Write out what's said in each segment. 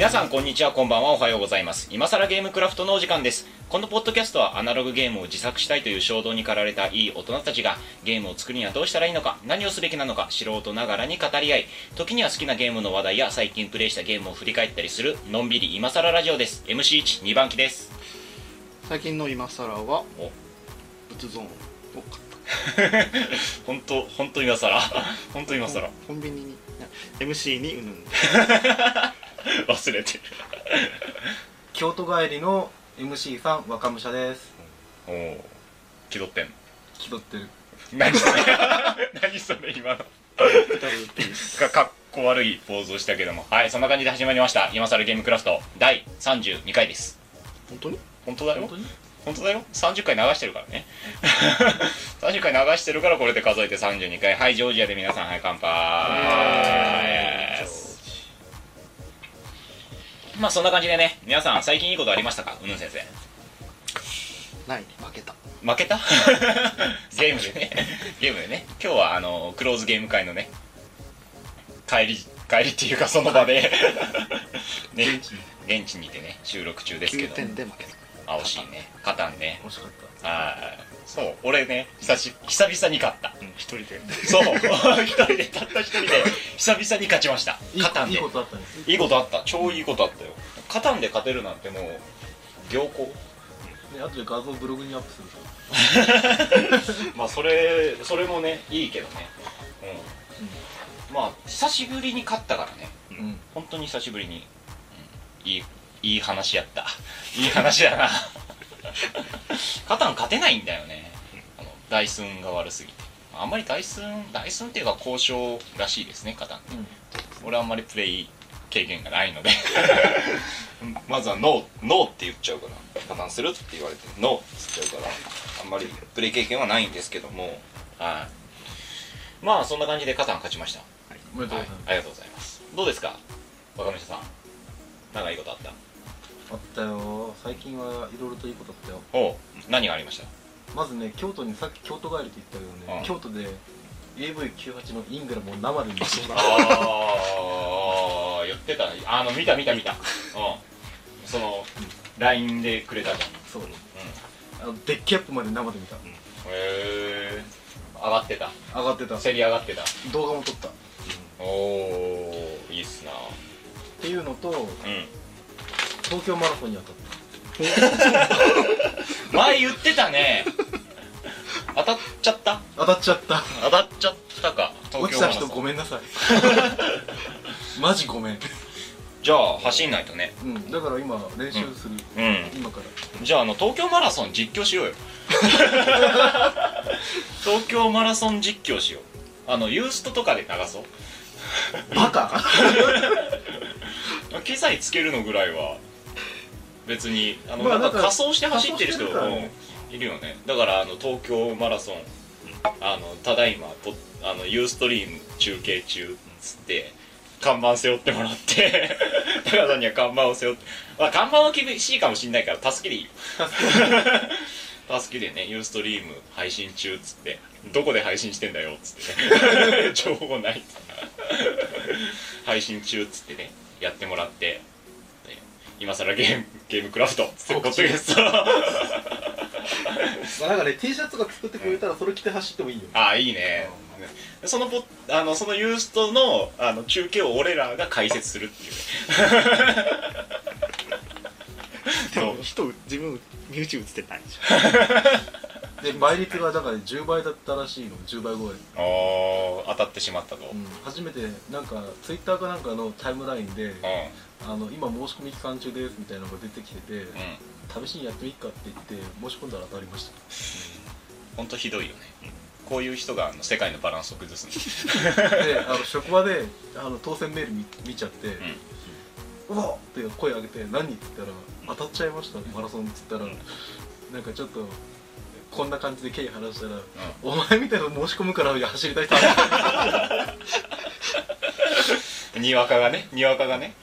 皆さんこんにちは、こんばんは、おはようございます。今更ゲームクラフトのお時間です。このポッドキャストはアナログゲームを自作したいという衝動に駆られたいい大人たちがゲームを作るにはどうしたらいいのか、何をすべきなのか、素人ながらに語り合い、時には好きなゲームの話題や最近プレイしたゲームを振り返ったりするのんびり今更ラジオです。 MC1、2番機です。 最近の今更は仏像を買った本当今更本当今更コンビニに MC にうぬんで忘れてる京都帰りの MC さん若武者です。 おお、気取ってんの？ 気取ってる。 何それ何それ今のかっこ悪いポーズをしたけども、はい、そんな感じで始まりました今更ゲームクラフト第32回です。 本当に？ 本当だよ。 本当に？ 本当だよ。30回流してるからね30回流してるからこれで数えて32回。はい、ジョージアで皆さん、はい、乾杯。まあそんな感じでね、皆さん最近いいことありましたか？うぬん先生。 ないね、負けた負けたゲームでねゲームでね、今日はクローズゲーム会のね帰りっていうかその場でね、現地にてね収録中ですけど、 9点で負けた。 惜しいね。カタンね。 惜しかった。 そう、俺ね、久々に勝った。 一人でそう一人で、たった一人で久々に勝ちました。カタンでいいことあったね。 いいことあった。超いいことあったよ。カタンで勝てるなんてもう良好ね、後で画像ブログにアップするまあそれもねいいけどね、まあ久しぶりに勝ったからね、本当に久しぶりに、いい話やった。いい話やなカタン勝てないんだよね。ダイスンが悪すぎて。あんまりダイスンっていうか交渉らしいですね、カタンって、俺はあんまりプレイ経験がないのでまずはノーって言っちゃうから、加担するって言われてノーって言っちゃうから、あんまりプレイ経験はないんですけども、はい、まあそんな感じで加担勝ちました。 おめでとうございます。 ありがとうございます。どうですか若武者さん、なんかいいことあった？ あったよ。最近はいろいろといいことあったよ。 おう、何がありました？ まずね、京都にさっき京都帰りって言ったけどね、京都で AV98 のイングラムを生で見てた。 言ってた。見たその LINE でくれたじゃん。 そう、デッキアップまで生で見た。 へえ、上がってた。 上がってた。 競り上がってた。 動画も撮った。 おお、いいっすな。 っていうのと、東京マラソンに当たった。 前言ってたね。当たっちゃった。 当たっちゃった。 当たっちゃったか。 落ちた人ごめんなさいマジごめん。 じゃあ走んないとね。 だから今練習する。今から。 じゃあ東京マラソン実況しようよ東京マラソン実況しよう。ユーストとかで流そうバカ機材つけるのぐらいは別にまあなんか仮装して走ってる人仮装してるからねいるよね。だから東京マラソンただいまユーストリーム中継中っつって看板背負ってもらって高田さんには看板を背負って、まあ、看板は厳しいかもしんないからたすきでいいよたすきでね、ユーストリーム配信中っつって、どこで配信してんだよっつってね情報ないっつって配信中っつってねやってもらって、今更ゲームクラフトっつってことですなんかね、T シャツとか作ってくれたらそれ着て走ってもいいよ。 いいね。そのユーストの中継を俺らが解説するっていうでも自分 YouTube 映ってないでしょで倍率がだから10倍だったらしいの。10倍超え。 当たってしまったと。 初めてなんか Twitter かなんかのタイムラインで今申し込み期間中ですみたいなのが出てきてて、試しにやってみっかって言って申し込んだら当たりました。 ほんとひどいよね。こういう人が世界のバランスを崩すんで職場で当選メール見ちゃって「うわっ!」って声上げて「何?」って言ったら「当たっちゃいましたマラソン」っつったらなんかちょっとこんな感じで経緯話したら「お前みたいなの申し込むから走りたい」ってにわかがねでも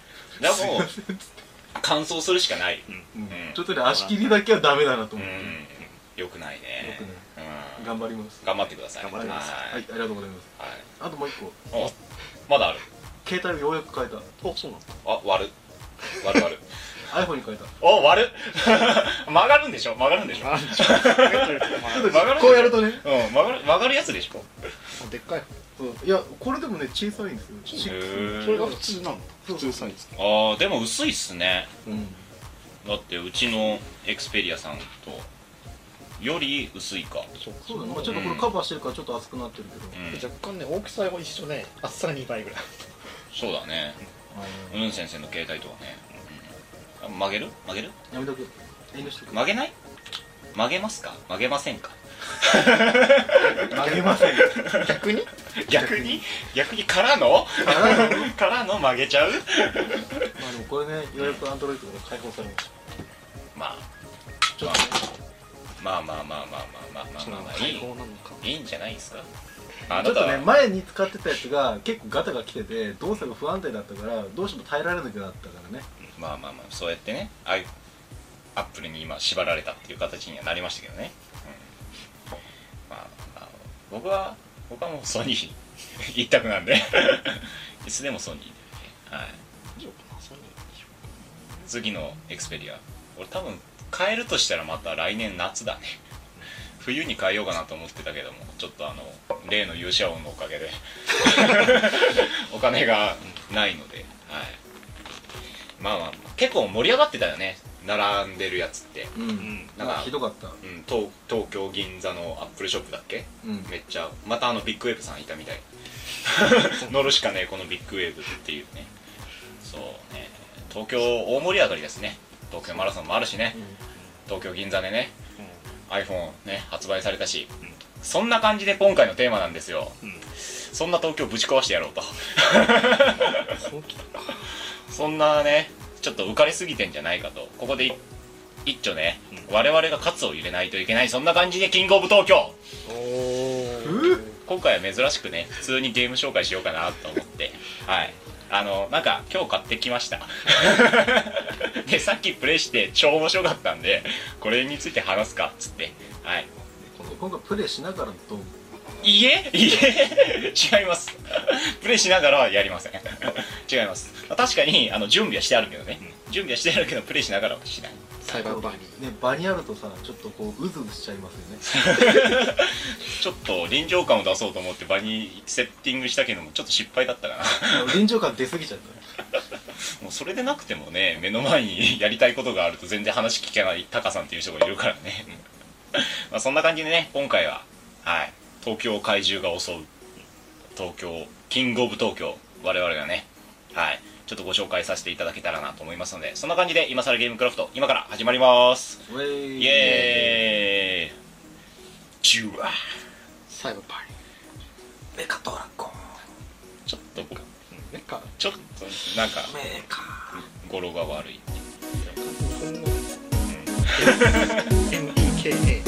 完走するしかない。 ちょっとね足切りだけはダメだなと思って。 よくないね。 頑張ります。 頑張ってください。 頑張ります。はい、ありがとうございます。あともう一個。 まだある。 携帯をようやく変えた。 そうなんだ。 悪っ割る割る iPhone に変えた。 お割る曲がるんでしょ曲がるんでしょなんでしょちょっと曲がるこうやるとね、 うん曲がるやつでしょでっかいいやこれでもね小さいんですよ。 それが普通なの普通サイズああでも薄いっすね。 うんだってうちのエクスペリアさんとより薄いか。 そうだね、まあ、ちょっとこれカバーしてるからちょっと厚くなってるけど、 うん若干ね大きさは一緒で厚さが2倍ぐらいそうだね。うん先生の携帯とはね、うん、曲げるやめとく、遠慮しとく。 曲げない？曲げますか？曲げませんか？ 曲げません。 逆に逆にからの曲げちゃう？ まあでもこれね、ようやくアンドロイドから解放されました。 まあちょっとね、 まあいいんじゃないですか。あなたはちょっとね、前に使ってたやつが結構ガタが来てて動作が不安定だったからどうしても耐えられなくなったからね。 まあそうやってね、アップルに今縛られたっていう形にはなりましたけどね、うん、まあ僕はもうソニー一択なんでいつでもソニーで、ね、はい、次のエクスペリア俺多分変えるとしたらまた来年夏だね。冬に変えようかなと思ってたけどもちょっと例の勇者王のおかげでお金がないので、はい、まあ結構盛り上がってたよね、並んでるやつって。 なんかひどかった、 東京銀座のアップルショップだっけ、めっちゃまたビッグウェーブさんいたみたい乗るしかねえこのビッグウェーブっていうね。そうね、東京大盛り上がりですね。東京マラソンもあるしね、東京銀座でね、iPhone ね発売されたし、そんな感じで今回のテーマなんですよ、そんな東京ぶち壊してやろうとそんなねちょっと浮かれすぎてんじゃないかと、ここで一丁ね、我々が喝を入れないといけない、そんな感じでキングオブ東京。今回は珍しくね普通にゲーム紹介しようかなと思って、はい、なんか今日買ってきましたでさっきプレイして超面白かったんでこれについて話すかっつって、はい、 今回プレイしながらといえ違いますプレイしながらはやりません違います。確かに準備はしてあるけどね、準備はしてあるけどプレイしながらはしない。 サイバーバニね、場にあるとさちょっとこううずうずしちゃいますよねちょっと臨場感を出そうと思って場にセッティングしたけどもちょっと失敗だったかな臨場感出過ぎちゃったもうそれでなくてもね目の前にやりたいことがあると全然話聞けないタカさんっていう人がいるからねまあそんな感じでね今回は、はい、東京怪獣が襲う東京キングオブ東京我々がね、はい、ちょっとご紹介させていただけたらなと思いますので、そんな感じで今更ゲームクラフト今から始まります。イエーイジュワーサイバーバメカトラコンちょっとメカちょっとなんかメカ語呂が悪い MEKA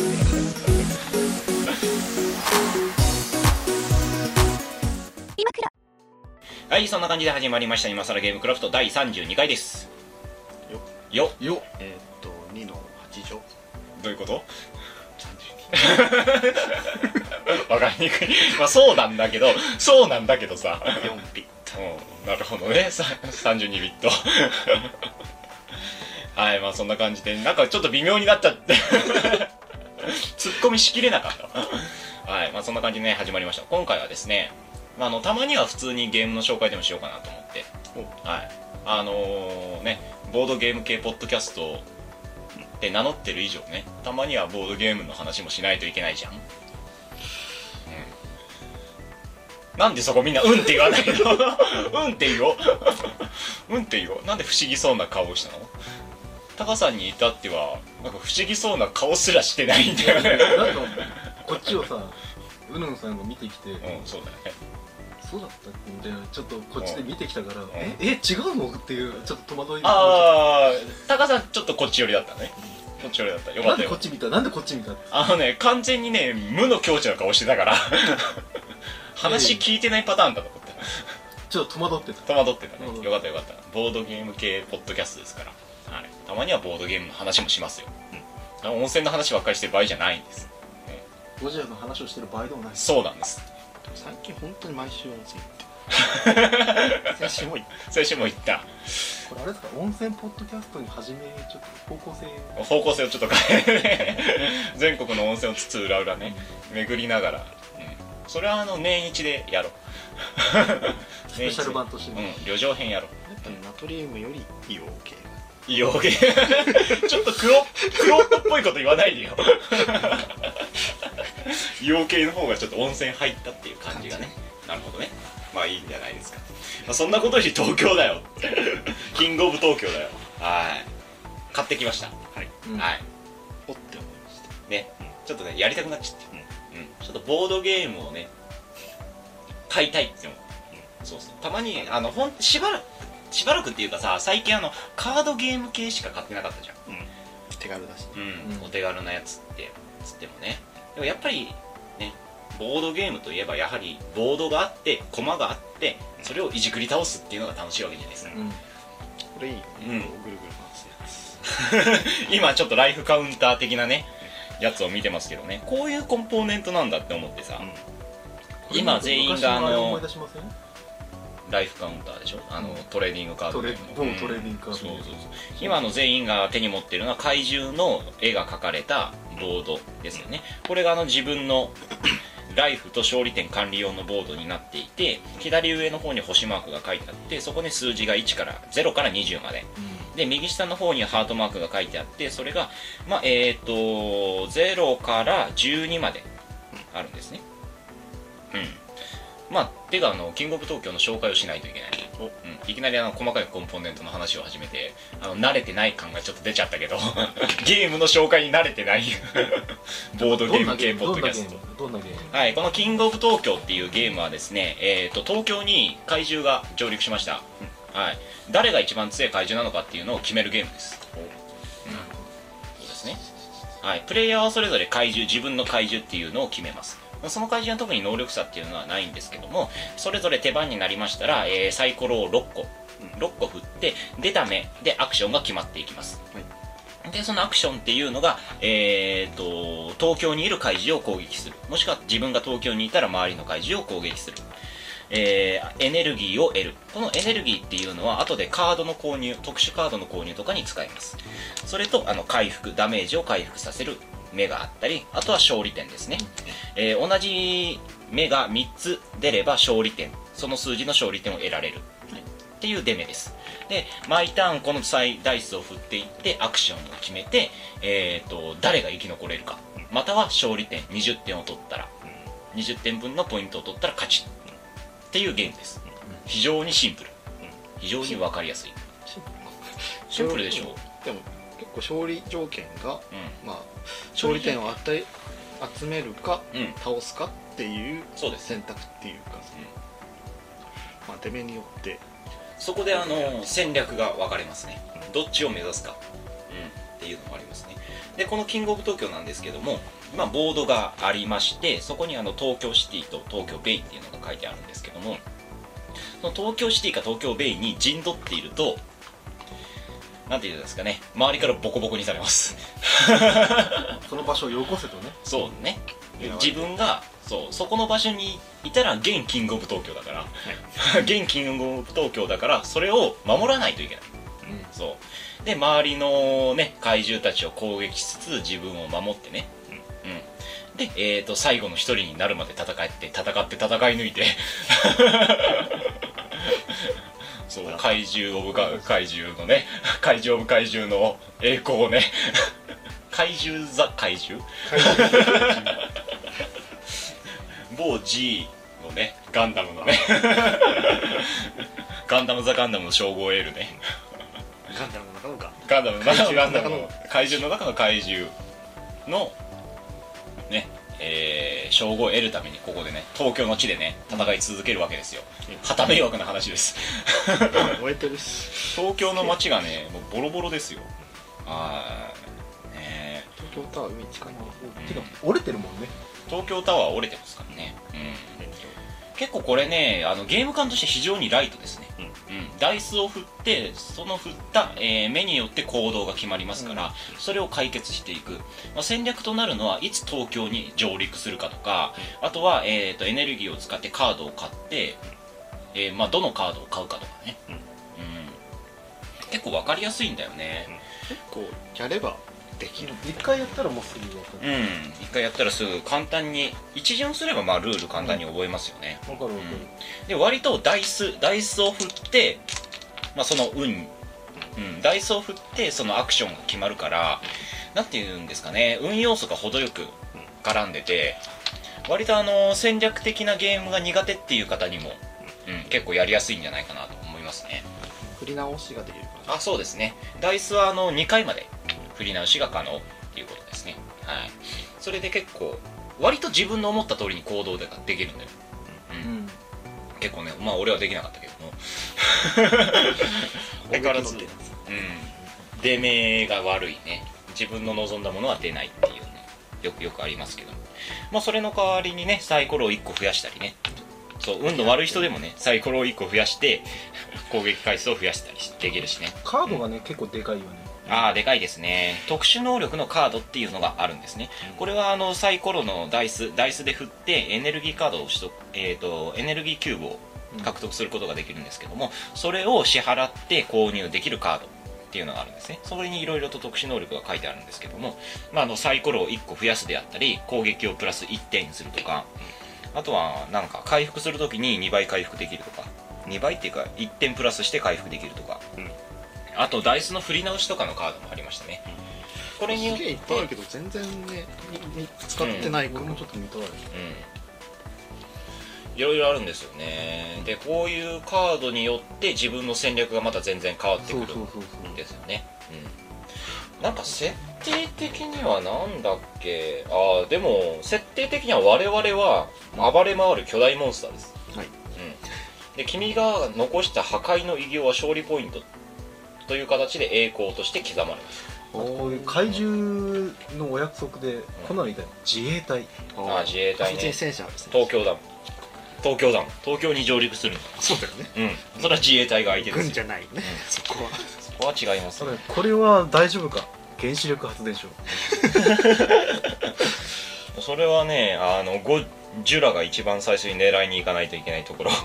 はい、そんな感じで始まりました今更ゲームクラフト第32回です。よ 2の8乗どういうことわかりにくいまあそうなんだけどさ 4ビットなるほどね32ビットはい、まあそんな感じでなんかちょっと微妙になっちゃって突っ込みしきれなかったはい、まあそんな感じでね始まりました。今回はですね、たまには普通にゲームの紹介でもしようかなと思って、はい、ボードゲーム系ポッドキャストって名乗ってる以上ね、たまにはボードゲームの話もしないといけないじゃん、なんでそこみんなうんって言わないのうんって言おううんって言おう。なんで不思議そうな顔をしたの？タカさんに至ってはなんか不思議そうな顔すらしてないんだよねなんかこっちをさうぬんさんが見てきて、 そうだよね、 そうだったっけみたいなちょっとこっちで見てきたから、違うのっていうちょっと戸惑い。 タカさんちょっとこっち寄りだったね。こっち寄りだった。よかったよ。 なんでこっち見た完全にね無の境地の顔してたから話聞いてないパターンだと思った。 ちょっと戸惑ってたね。よかった。ボードゲーム系ポッドキャストですから、はい、たまにはボードゲームの話もしますよ、温泉の話ばっかりしてる場合じゃないんです、 ゴジラの話をしてる場合でもない。 そうなんです。 最近本当に毎週温泉行って先週も行ったこれあれですか、温泉ポッドキャストに始めちょっと方向性をちょっと変えてね全国の温泉をつつ裏裏ね、巡りながら、それは年一でやろうスペシャル版としてね、 旅情編やろう。 やっぱりナトリウムより硫黄系ちょっと黒っぽいこと言わないでよ硫黄系の方がちょっと温泉入ったっていう感じがね。なるほどね、まあいいんじゃないですか。そんなことより東京だよキングオブ東京だよ。はい買ってきました。はい、はい、 おって思いましたね。ちょっとねやりたくなっちゃって、ちょっとボードゲームをね買いたいって思う。そうそう、たまにしばらくっていうかさ、最近カードゲーム系しか買ってなかったじゃん。 手軽だし、 お手軽なやつってつってもね。でもやっぱりね、ボードゲームといえばやはりボードがあって駒があってそれをいじくり倒すっていうのが楽しいわけじゃないですか。 これいいね、ぐるぐる回すやつ今ちょっとライフカウンター的なねやつを見てますけどね、こういうコンポーネントなんだって思ってさ、今全員がライフカウンターでしょ、トレーディングカード、 トレーディングカード、 そう今の全員が手に持ってるのは怪獣の絵が描かれたボードですよね。これが自分のライフと勝利点管理用のボードになっていて、左上の方に星マークが書いてあって、そこに数字が0から20まで、で右下の方にハートマークが書いてあって、それが、0から12まであるんですね。てかキングオブ東京の紹介をしないといけない。いきなり細かいコンポーネントの話を始めて慣れてない感がちょっと出ちゃったけどゲームの紹介に慣れてないボードゲーム系ポッドキャスト。 どんなゲーム？ はい、このキングオブ東京っていうゲームはですね、東京に怪獣が上陸しました。はい、誰が一番強い怪獣なのかっていうのを決めるゲームです。そうですね。はい、プレイヤーはそれぞれ自分の怪獣っていうのを決めます。その怪獣は特に能力差っていうのはないんですけども、それぞれ手番になりましたら、サイコロを6個振って出た目でアクションが決まっていきます。でそのアクションっていうのが、東京にいる怪獣を攻撃する、もしくは自分が東京にいたら周りの怪獣を攻撃する、エネルギーを得る。このエネルギーっていうのは後でカードの購入、特殊カードの購入とかに使います。それと回復、ダメージを回復させる目があったり、あとは勝利点ですね。同じ目が3つ出れば勝利点、その数字の勝利点を得られるっていう出目です。で毎ターンこのダイスを振っていってアクションを決めて、誰が生き残れるか、または勝利点20点を取ったら、20点分のポイントを取ったら勝ちっていうゲームです。非常にシンプル、非常に分かりやすい。シンプルでしょう。 でも結構勝利条件が、勝利点を集めるか、倒すかっていう選択っていうか、出目によってそこで戦略が分かれますね。どっちを目指すか、っていうのもありますね。でこのキングオブ東京なんですけども、ボードがありまして、そこに東京シティと東京ベイっていうのが書いてあるんですけども、その東京シティか東京ベイに陣取っていると、なんていうんですかね、周りからボコボコにされますその場所をよこせとね。 そうね、自分がそこの場所にいたら現キングオブ東京だから、現キングオブ東京だからそれを守らないといけない。そうで周りのね怪獣たちを攻撃しつつ自分を守ってね、で、最後の一人になるまで戦って戦い抜いてそう怪獣オブ怪獣のね、怪獣オブ怪獣の栄光をね怪獣ザ怪獣某 G のねガンダムのねガンダムザガンダムの称号を得るね、 ガンダムの中のガンダムの中のガンダムの怪獣の中の怪獣のね、称号を得るためにここでね東京の地でね戦い続けるわけですよ。はた迷惑な話です燃えてるし、 東京の街がねもうボロボロですよ。 東京タワー海近いな。 てか折れてるもんね。 東京タワー折れてますからね。結構これねゲーム感として非常にライトですね。ダイスを振ってその振った、目によって行動が決まりますから、それを解決していく、戦略となるのはいつ東京に上陸するかとか、あとは、エネルギーを使ってカードを買ってまあ、どのカードを買うかとかね、結構分かりやすいんだよね、 結構やればできる。 一回やったらもうすぐ分かる。 一回やったらすぐ簡単に一巡すればまあルール簡単に覚えますよね。 分かる分かる。 で割とダイスを振って、まあ、そのダイスを振ってそのアクションが決まるから、なんていうんですかね、運要素が程よく絡んでて、割と戦略的なゲームが苦手っていう方にも、結構やりやすいんじゃないかなと思いますね。 振り直しができるかな。そうですね。ダイスは2回まで振り直しが可能っていうことですね。はい。それで結構割と自分の思った通りに行動ができるんだよ。結構ね、まあ俺はできなかったけども相変わらず出目が悪いね。自分の望んだものは出ないっていうね、よくありますけど、まあそれの代わりにね、サイコロを1個増やしたりね、そう運の悪い人でもね、サイコロを1個増やして攻撃回数を増やしたりできるしね。 カードがね、結構でかいよね。 でかいですね。特殊能力のカードっていうのがあるんですね。これはサイコロのダイスで振ってエネルギーカードをエネルギーキューブを獲得することができるんですけども、それを支払って購入できるカードっていうのがあるんですね。それにいろいろと特殊能力が書いてあるんですけども、まあ、サイコロを1個増やすであったり、攻撃をプラス1点にするとか、あとはなんか回復するときに2倍回復できるとか、2倍っていうか1点プラスして回復できるとか、あとダイスの振り直しとかのカードもありましたね。これによっていっぱいあるけど全然ね使ってないから、 もうちょっと見たい。 いろいろあるんですよね。でこういうカードによって自分の戦略がまた全然変わってくるんですよね。なんか設定的にはなんだっけ、でも設定的には我々は暴れ回る巨大モンスターです。で君が残した破壊の偉業は勝利ポイントという形で栄光として刻まれます。 こういう怪獣のお約束でこんなのいたよ。自衛隊。 自衛隊ね。 戦車ですね。 東京に上陸するんだ。 そうだよね。 それは自衛隊が相手ですよ。 軍じゃないね。そこは違いますね。 これは大丈夫か。原子力発電所。 それはね、ジュラが一番最初に狙いに行かないといけないところ。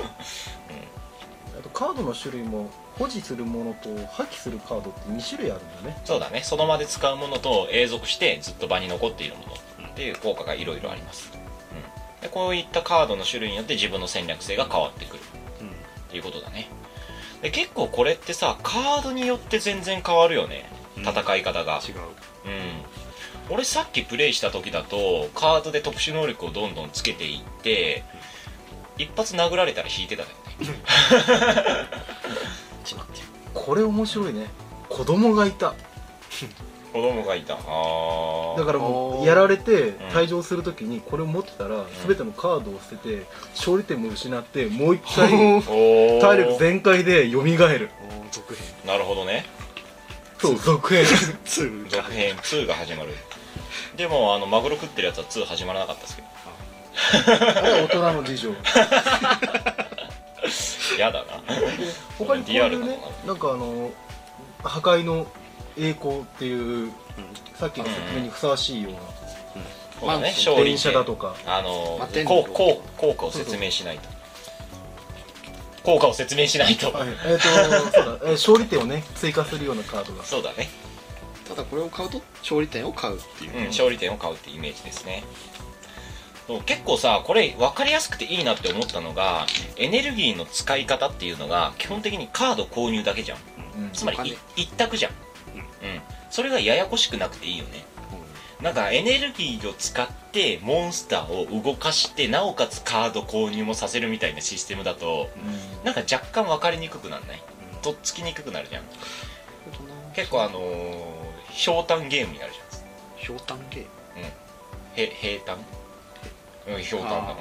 あとカードの種類も保持するものと破棄するカードって2種類あるんだね。 そうだね。その場で使うものと永続してずっと場に残っているものっていう効果がいろいろあります。でこういったカードの種類によって自分の戦略性が変わってくるっていうことだね。で結構これってさ、カードによって全然変わるよね、戦い方が。 違う。 俺さっきプレイした時だとカードで特殊能力をどんどんつけていって一発殴られたら引いてたよね。 これ面白いね。子供がいた。 子供がいた。 だからもうやられて退場するときにこれを持ってたら全てのカードを捨てて勝利点も失ってもう一回体力全開で蘇る。 続編。 なるほどね。 そう、続編。 2が始まる。でもマグロ食ってるやつは2始まらなかったですけど。 あれは大人の事情。 やだな。 他にこういうね、なんか破壊の栄光っていうさっきの説明にふさわしいような、電車だとか効果を説明しないと。効果を説明しないと。 そうだ、勝利点をね追加するようなカードが。 そうだね。 ただこれを買うと勝利点を買うっていう、 勝利点を買うっていうイメージですね。結構さ、これ分かりやすくていいなって思ったのが、エネルギーの使い方っていうのが基本的にカード購入だけじゃん。つまり一択じゃん。それがややこしくなくていいよね。なんかエネルギーを使ってモンスターを動かしてなおかつカード購入もさせるみたいなシステムだと、なんか若干分かりにくくならない？とっつきにくくなるじゃん。結構ひょうたんゲームになるじゃん。 ひょうたんゲーム？ 平坦？ひょうたんだ。 分かった。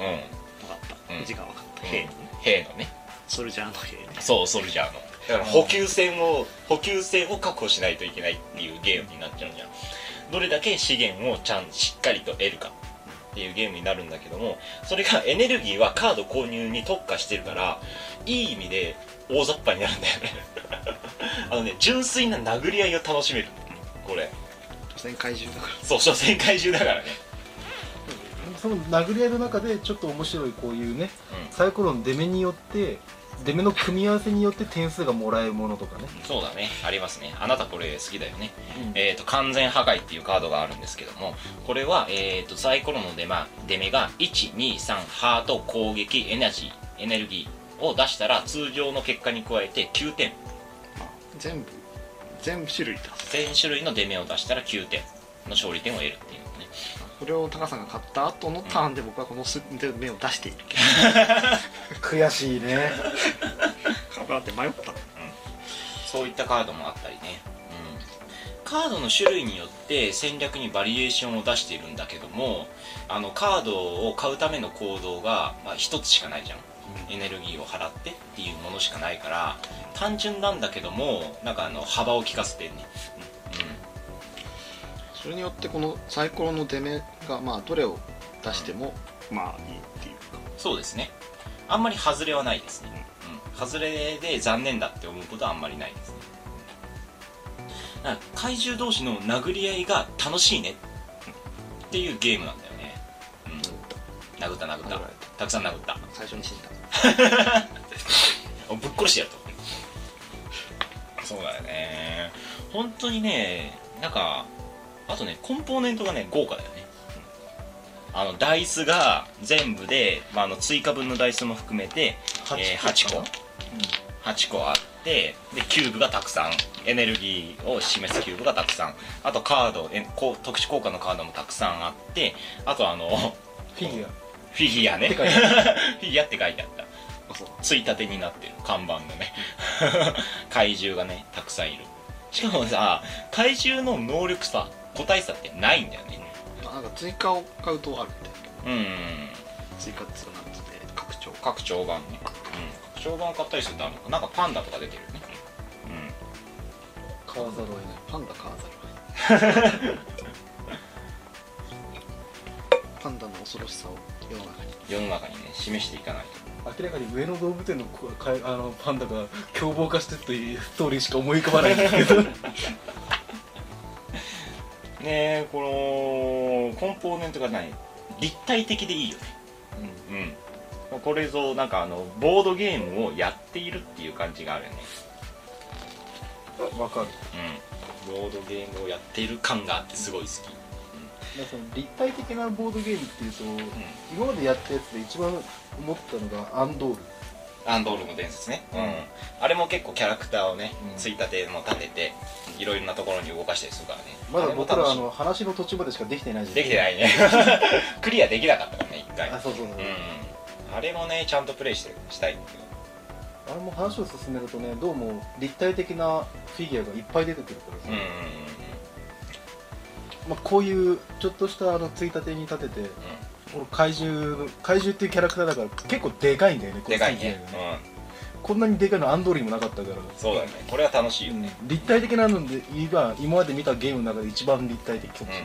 字が分かった。 兵のね。 ソルジャーの兵ね。 そう、ソルジャーの。だから補給線を確保しないといけないっていうゲームになっちゃうじゃん。どれだけ資源をしっかりと得るかっていうゲームになるんだけども、それがエネルギーはカード購入に特化してるから、いい意味で大雑把になるんだよね。純粋な殴り合いを楽しめる。これ。 所詮怪獣だから。 そう、所詮怪獣だからね。 その殴り合いの中でちょっと面白いこういうね、サイコロの出目によって出目の組み合わせによって点数がもらえるものとかね。 そうだね、ありますね。あなたこれ好きだよね、完全破壊っていうカードがあるんですけども、これは、サイコロの出目が123ハート攻撃エネルギーを出したら通常の結果に加えて9点、 全部種類だ、 全種類の出目を出したら9点の勝利点を得るっていうね。 これをタカさんが買った後のターンで僕はこの目を出している悔しいねだって迷った、 そういったカードもあったりね、カードの種類によって戦略にバリエーションを出しているんだけども、カードを買うための行動が、1つしかないじゃん、エネルギーを払ってっていうものしかないから単純なんだけども、なんか幅を利かせてね、 それによってこのサイコロの出目がどれを出してもいいっていうか、 そうですね、あんまり外れはないですね、外れで残念だって思うことはあんまりないですね。だから怪獣同士の殴り合いが楽しいねっていうゲームなんだよね。殴ったたくさん殴った、 最初に死んだぶっ殺してやると。そうだよね、本当にね。なんかあとね、コンポーネントがね豪華だよね。ダイスが全部で、追加分のダイスも含めて8個あって、でキューブがたくさん、エネルギーを示すキューブがたくさん、あとカード特殊効果のカードもたくさんあって、あとフィギュアねフィギュアって書いてあった。ついたてになってる看板のね怪獣がねたくさんいる。しかもさ、怪獣の能力差、個体差ってないんだよね。 なんか追加を買うとあるみたいな。追加っていうか、なんつって拡張版ね。拡張版を買ったりするとなんかパンダとか出てるよね。 買わざるを得ない。 パンダ買わざるを得ないパンダの恐ろしさを世の中にね示していかないと。明らかに上野動物園のパンダが凶暴化してというストーリーしか思い浮かばないんですけどねえ、このコンポーネントが立体的でいいよね。これぞなんかボードゲームをやっているっていう感じがあるよね。 わかる。 ボードゲームをやっている感があってすごい好き。 その立体的なボードゲームっていうと、今までやったやつで一番思ったのがアンドールの伝説ね。あれも結構キャラクターをね、ついたても立てていろいろなところに動かしたりするからね。 まだ僕ら話の途中までしかできてないじゃん。 できてないねクリアできなかったからね、一回。 そう、 あれもねちゃんとプレイしたいんだけど、 あれも話を進めるとね、どうも立体的なフィギュアがいっぱい出てくるからさ、こういうちょっとしたついたてに立てて、この怪獣っていうキャラクターだから結構でかいんだよね。 でかいね。 こんなにでかいのアンドールにもなかったから。 そうだね、これは楽しいよね。 立体的なので今まで見たゲームの中で一番立体的かもしれない。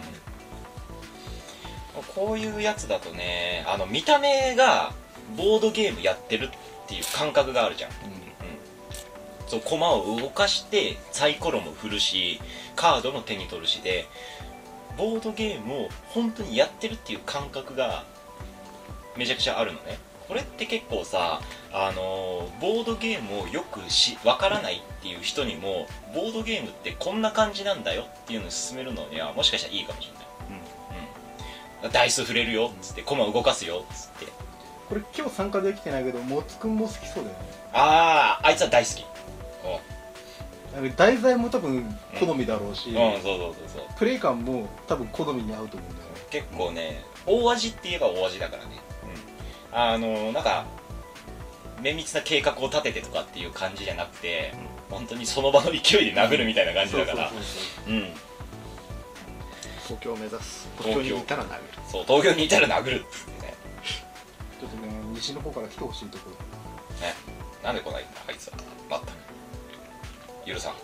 こういうやつだとね、見た目がボードゲームやってるっていう感覚があるじゃん。そう、駒を動かしてサイコロも振るし、カードも手に取るしで、ボードゲームを本当にやってるっていう感覚がめちゃくちゃあるのね。これって結構さ、ボードゲームをよくわからないっていう人にも、ボードゲームってこんな感じなんだよっていうのを進めるのにはもしかしたらいいかもしれない。ダイス振れるよっつって、駒動かすよっつって。 これ今日参加できてないけど、もつくんも好きそうだよね。 あいつは大好き。 題材も多分好みだろうし、 そうプレイ感も多分好みに合うと思うんだよね。 結構ね、大味って言えば大味だからね。なんか綿密な計画を立ててとかっていう感じじゃなくて、本当にその場の勢いで殴るみたいな感じだから。 東京を目指す。東京にいたら殴る。 そう、東京にいたら殴るってね。 ちょっとね、西の方から来てほしいところ。 ね、なんで来ないんだあいつは。まったく許さん。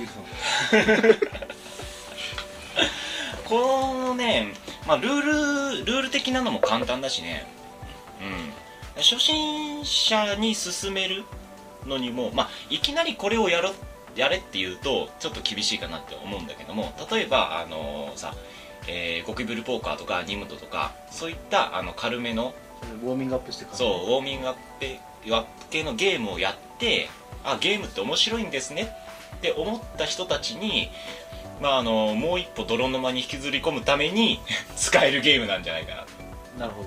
このね、ルール的なのも簡単だしね。初心者に勧めるのにも、いきなりこれをやれって言うとちょっと厳しいかなって思うんだけども、例えばさ、 ゴキブルポーカーとかニムトとかそういった軽めのウォーミングアップしてからそうウォーミングアップ系のゲームをやってゲームって面白いんですねって思った人たちに、もう一歩泥沼に引きずり込むために使えるゲームなんじゃないかな。 なるほど、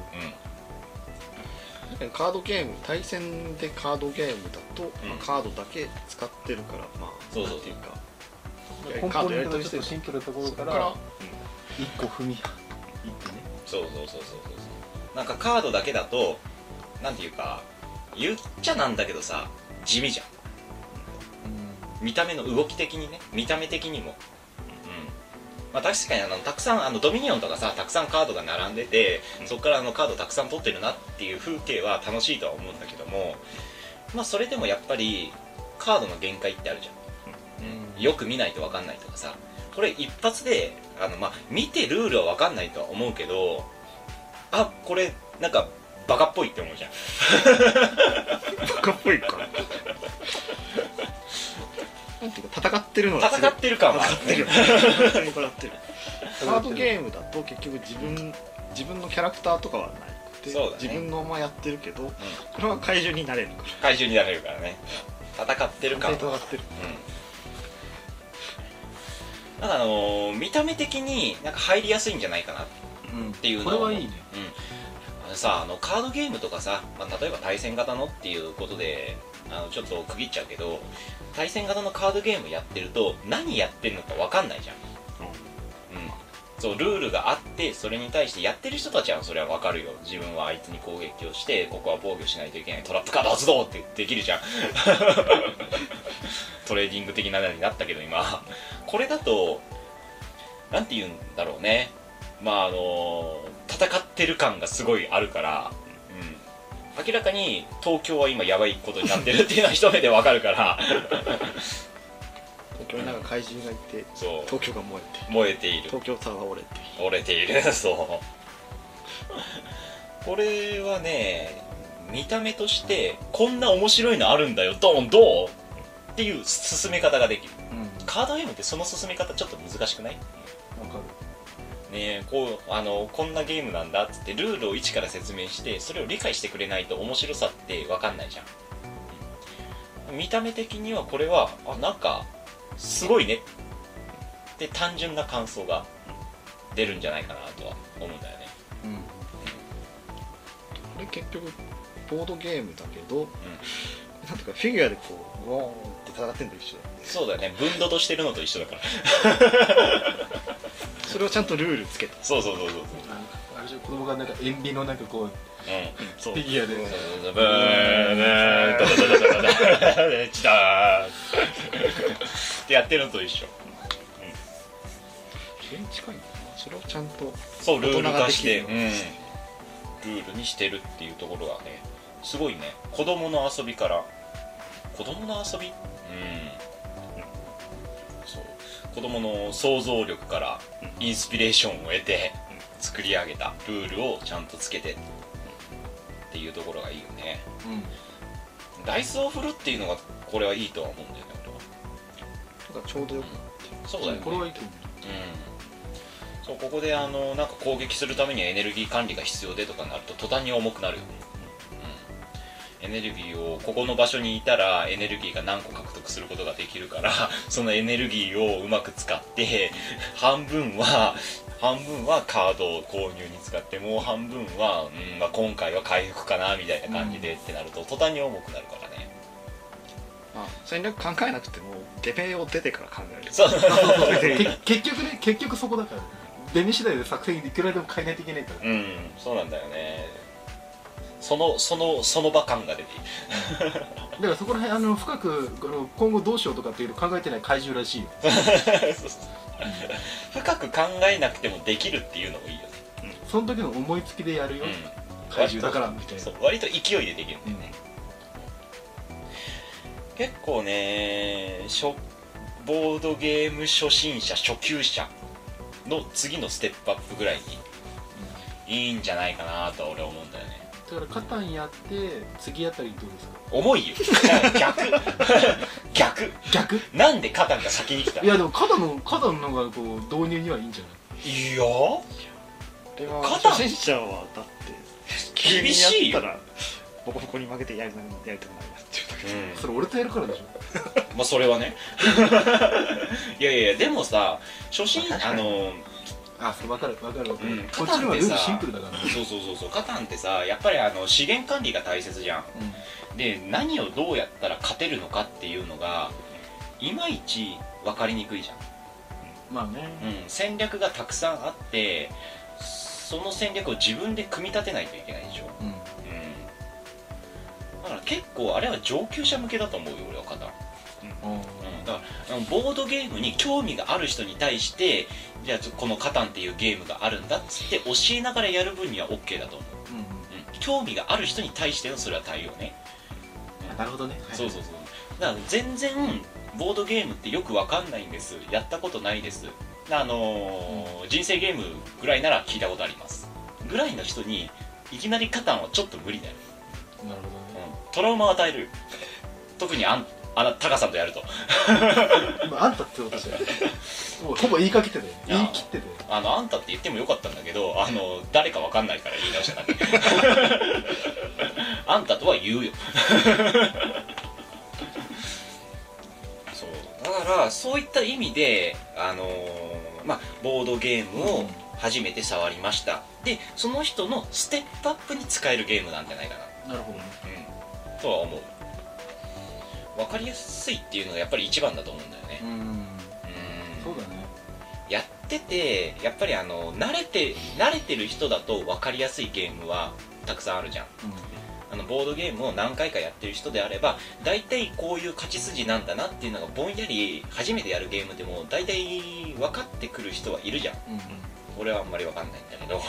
カードゲーム、対戦でカードゲームだと、カードだけ使ってるから、 そうなんていうかコンポーネントがちょっとシンプルなところから一個踏みいってね。 そうなんかカードだけだとなんていうか言っちゃなんだけどさ地味じゃん、見た目の動き的にね、見た目的にも、確かにたくさんドミニオンとかさたくさんカードが並んでて、そこからカードたくさん取ってるなっていう風景は楽しいとは思うんだけども、それでもやっぱりカードの限界ってあるじゃん、よく見ないと分かんないとかさ、これ一発で見てルールは分かんないとは思うけど、これなんかバカっぽいって思うじゃんバカっぽいかなんていうか戦ってるのが戦ってる感は戦ってる本当に戦ってるカードゲームだと結局自分のキャラクターとかはなくて、 そうだね、 自分のままやってるけど、これは怪獣になれるから怪獣になれるからね、戦ってる感は戦ってる、 なんか見た目的になんか入りやすいんじゃないかなっていうのを、 これはいいね、 カードゲームとかさ、例えば対戦型のっていうことでちょっと区切っちゃうけど、対戦型のカードゲームやってると何やってるのか分かんないじゃん、そうルールがあって、それに対してやってる人たちはそれは分かるよ、自分はあいつに攻撃をしてここは防御しないといけない、トラップカード発動ってできるじゃんトレーディング的なのになったけど今これだとなんて言うんだろうね、戦ってる感がすごいあるから、明らかに東京は今やばいことになってるっていうのは一目でわかるから東京になんか怪獣がいて、東京が燃えている、 東京タワー折れているそうこれはね、見た目としてこんな面白いのあるんだよ、どうっていう進め方ができる、カードゲームってその進め方ちょっと難しくない？ わかるね、こんなゲームなんだっつってルールを一から説明して、それを理解してくれないと面白さって分かんないじゃん、見た目的にはこれはなんかすごいねって単純な感想が出るんじゃないかなとは思うんだよね、 これ結局ボードゲームだけど、なんていうかフィギュアでこうウォーンって戦ってんのと一緒だね。 そうだよね、分度としてるのと一緒だからそれをちゃんとルールつけた。 そうあれじゃ子供がなんか塩ビのなんかこう、 そうフィギュアでブーンダダダダダダダチダーってやってるのと一緒、 それに近いんだな。それをちゃんとそうルール化して、ルールにしてるっていうところがね、すごいね、子供の遊びからそう子供の想像力からインスピレーションを得て作り上げたルールをちゃんとつけてっていうところがいいよね、ダイスを振るっていうのがこれはいいとは思うんだよね、 俺は。ちょうどよくなってる。 そうだよね、 これはいいと思う。 そうここでなんか攻撃するためにはエネルギー管理が必要でとかなると途端に重くなるよね、エネルギーをここの場所にいたらエネルギーが何個獲得することができるからそのエネルギーをうまく使って半分はカードを購入に使って、もう半分は、今回は回復かなみたいな感じでってなると途端に重くなるからね。 戦略考えなくても出目を出てから考える。 そう結局そこだから、出目次第で作戦いくらでも変えないといけないから、 そうなんだよね。その場感が出ているだからそこら辺深く今後どうしようとかっていうの考えてない怪獣らしいよ深く考えなくてもできるっていうのもいいよね、 その時の思いつきでやるよ、怪獣だからみたいな。 割と勢いでできるんだよね、結構ね、ボードゲーム初心者初級者の次のステップアップぐらいにいいんじゃないかなと俺は思うんだよね。 だからカタンやって次あたりどうですか？ 重いよ逆なんでカタンが先に来た？ いやでもカタンの方がこう導入にはいいんじゃない？ いや初心者はだって急に厳しいよやったらボコボコに負けてやりたくなりますっていうだけ、 それ俺とやるからでしょ。 まあそれはねいやでもさ初心あ分かる、こっちの方がルールシンプルだからね。 そうカタンってさやっぱり資源管理が大切じゃん、で何をどうやったら勝てるのかっていうのがいまいち分かりにくいじゃん。 まあね、 戦略がたくさんあってその戦略を自分で組み立てないといけないでしょ、だから結構あれは上級者向けだと思うよ俺はカタン。だからボードゲームに興味がある人に対してじゃあこのカタンっていうゲームがあるんだっつって教えながらやる分には OK だと思う、興味がある人に対してのそれは対応ね。 なるほどね。 そうだから全然ボードゲームってよくわかんないんです、やったことないです、人生ゲームぐらいなら聞いたことありますぐらいの人にいきなりカタンはちょっと無理だよ。 なるほどね。 トラウマを与える。特にタカさんとやると今あんたってことじゃほぼ言いかけてたよね。言い切ってたよ。 あんたって言ってもよかったんだけど誰かわかんないから言い直しただけあんたとは言うよそうだからそういった意味でボードゲームを初めて触りました、でその人のステップアップに使えるゲームなんじゃないかな。 なるほどね。 とは思う。分かりやすいっていうのがやっぱり一番だと思うんだよね。 そうだね。 やっててやっぱり慣れてる人だと分かりやすいゲームはたくさんあるじゃん、ボードゲームを何回かやってる人であれば大体こういう勝ち筋なんだなっていうのがぼんやり初めてやるゲームでも大体分かってくる人はいるじゃん、俺はあんまり分かんないんだけど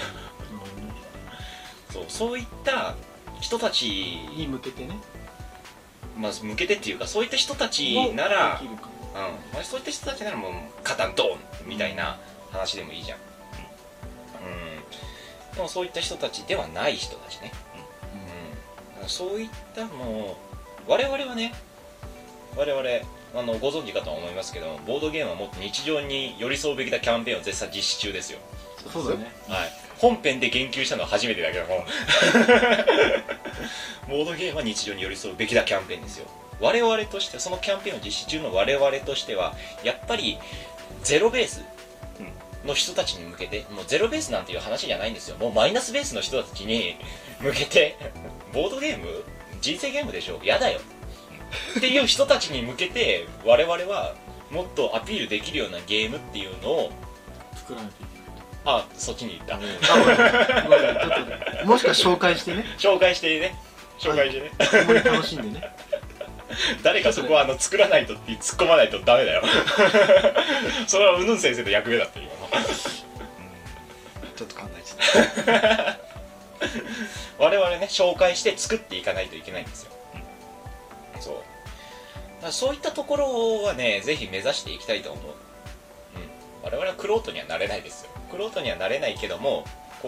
そういった人たちに向けてね、 向けてっていうかそういった人たちならそういった人たちならもうカタンドーンみたいな話でもいいじゃん、でもそういった人たちではない人たちね、そういったもう我々はねご存知かとは思いますけどボードゲームはもっと日常に寄り添うべきだキャンペーンを絶賛実施中ですよ。 そうだね、 本編で言及したのは初めてだけどもボードゲームは日常に寄り添うべきだキャンペーンですよ。我々としてそのキャンペーンを実施中の我々としてはやっぱりゼロベースの人たちに向けて、もうゼロベースなんていう話じゃないんですよ、もうマイナスベースの人たちに向けてボードゲーム人生ゲームでしょやだよっていう人たちに向けて我々はもっとアピールできるようなゲームっていうのを作らないといけない。 そっちに行った、 ちょっともしくは紹介してね共に楽しんでね誰かそこは作らないとって突っ込まないとダメだよそれはうぬん先生の役目だっていうちょっと考えちゃった我々ね紹介して作っていかないといけないんですよ、そういったところはねぜひ目指していきたいと思う、我々はクロートにはなれないですよ。クロートにはなれないけども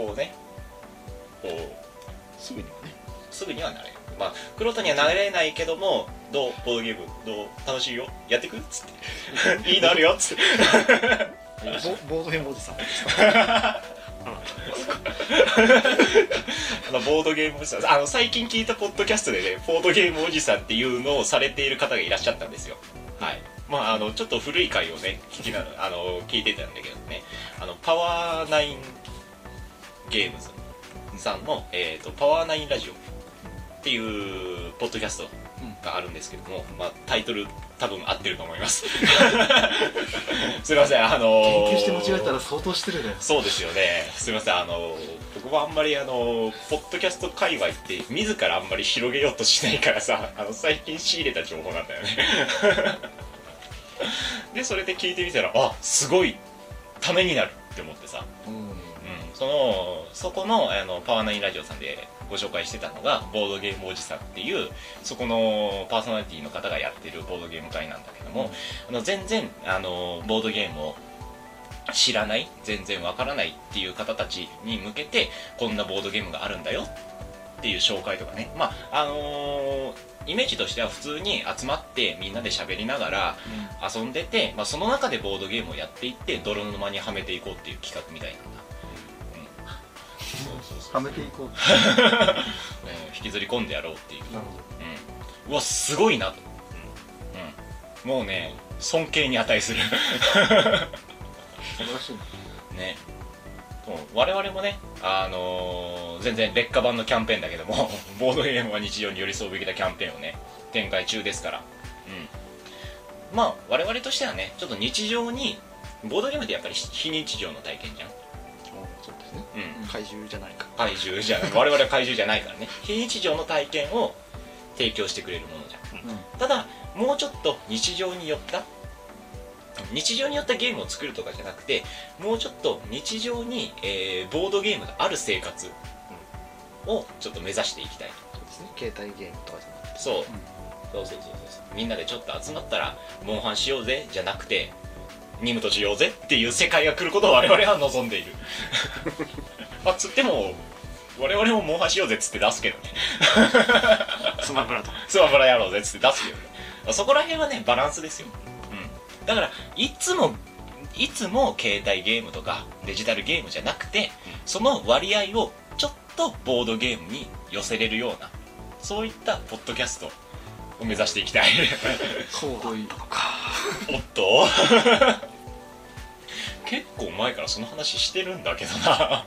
すぐにはなれる。クロートにはなれないけどもボードゲームどう楽しいよやってくっつっていいのあるよっつってボードゲームおじさんボードゲームおじさん最近聞いたポッドキャストでねボードゲームおじさんっていうのをされている方がいらっしゃったんですよ。ちょっと古い回をね聞いてたんだけどねパワーナインゲームズさんの、パワーナインラジオっていうポッドキャストがあるんですけども、タイトル多分合ってると思いますすいません研究して間違えたら相当失礼だよ。 そうですよね、すいません僕もあんまりポッドキャスト界隈って自らあんまり広げようとしないからさ最近仕入れた情報なんだよねでそれで聞いてみたらすごいためになるって思ってさ、そこのパワーナインラジオさんでご紹介してたのがボードゲームおじさんっていうそこのパーソナリティの方がやってるボードゲーム会なんだけども、全然ボードゲームを知らない全然わからないっていう方たちに向けてこんなボードゲームがあるんだよっっていう紹介とかね、まあイメージとしては普通に集まってみんなで喋りながら遊んでて、まあ、その中でボードゲームをやっていって泥沼にはめていこうっていう企画みたいなんだ。 はめていこう引きずり込んでやろうっていう。 なるほど。 うわすごいなと、もうね尊敬に値する素晴らしいね。我々もね、全然劣化版のキャンペーンだけどもボードゲームは日常に寄り添うべきだキャンペーンをね展開中ですから、まあ我々としてはねちょっと日常にボードゲームってやっぱり非日常の体験じゃん。 そうですね、怪獣じゃないか。 怪獣じゃない我々は怪獣じゃないからね非日常の体験を提供してくれるものじゃん、ただもうちょっと日常に寄ったゲームを作るとかじゃなくてもうちょっと日常に、ボードゲームがある生活をちょっと目指していきたい。 そうですね、携帯ゲームとかじゃなくて、 そうみんなでちょっと集まったらモンハンしようぜじゃなくてニムトしようぜっていう世界が来ることを我々は望んでいるつっても我々もモンハンしようぜっつって出すけどねスマブラやろうぜっつって出すけどね、そこら辺はねバランスですよ、だからいつも携帯ゲームとかデジタルゲームじゃなくてその割合をちょっとボードゲームに寄せれるようなそういったポッドキャストを目指していきたいそうだったのかおっと結構前からその話してるんだけどな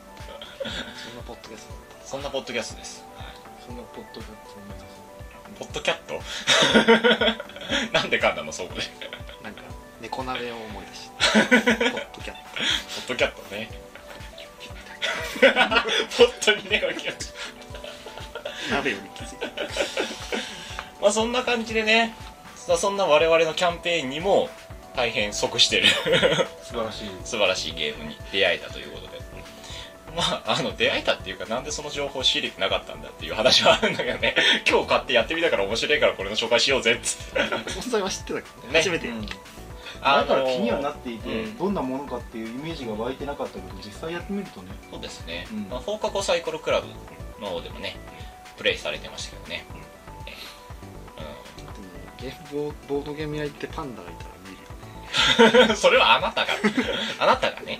そんなポッドキャストです、 そんなポッドキャストポッドキャットなんで噛んだのそこでなんか猫鍋を思い出してポッドキャットね本当にね鍋より気づいてまあそんな感じでね、そんな我々のキャンペーンにも大変即してる素晴らしいゲームに出会えたということで、まあ出会えたっていうかなんでその情報を仕入れてなかったんだっていう話はあるんだけどね今日買ってやってみたから面白いからこれの紹介しようぜっつって存在は知ってたけどね、初めて、 だから気にはなっていて、どんなものかっていうイメージが湧いてなかったけど実際やってみるとね。 そうですね、放課後サイコロクラブの方でもねプレイされてましたけどね、 ボードゲーム屋行ってパンダがいたら見るよねそれはあなたがね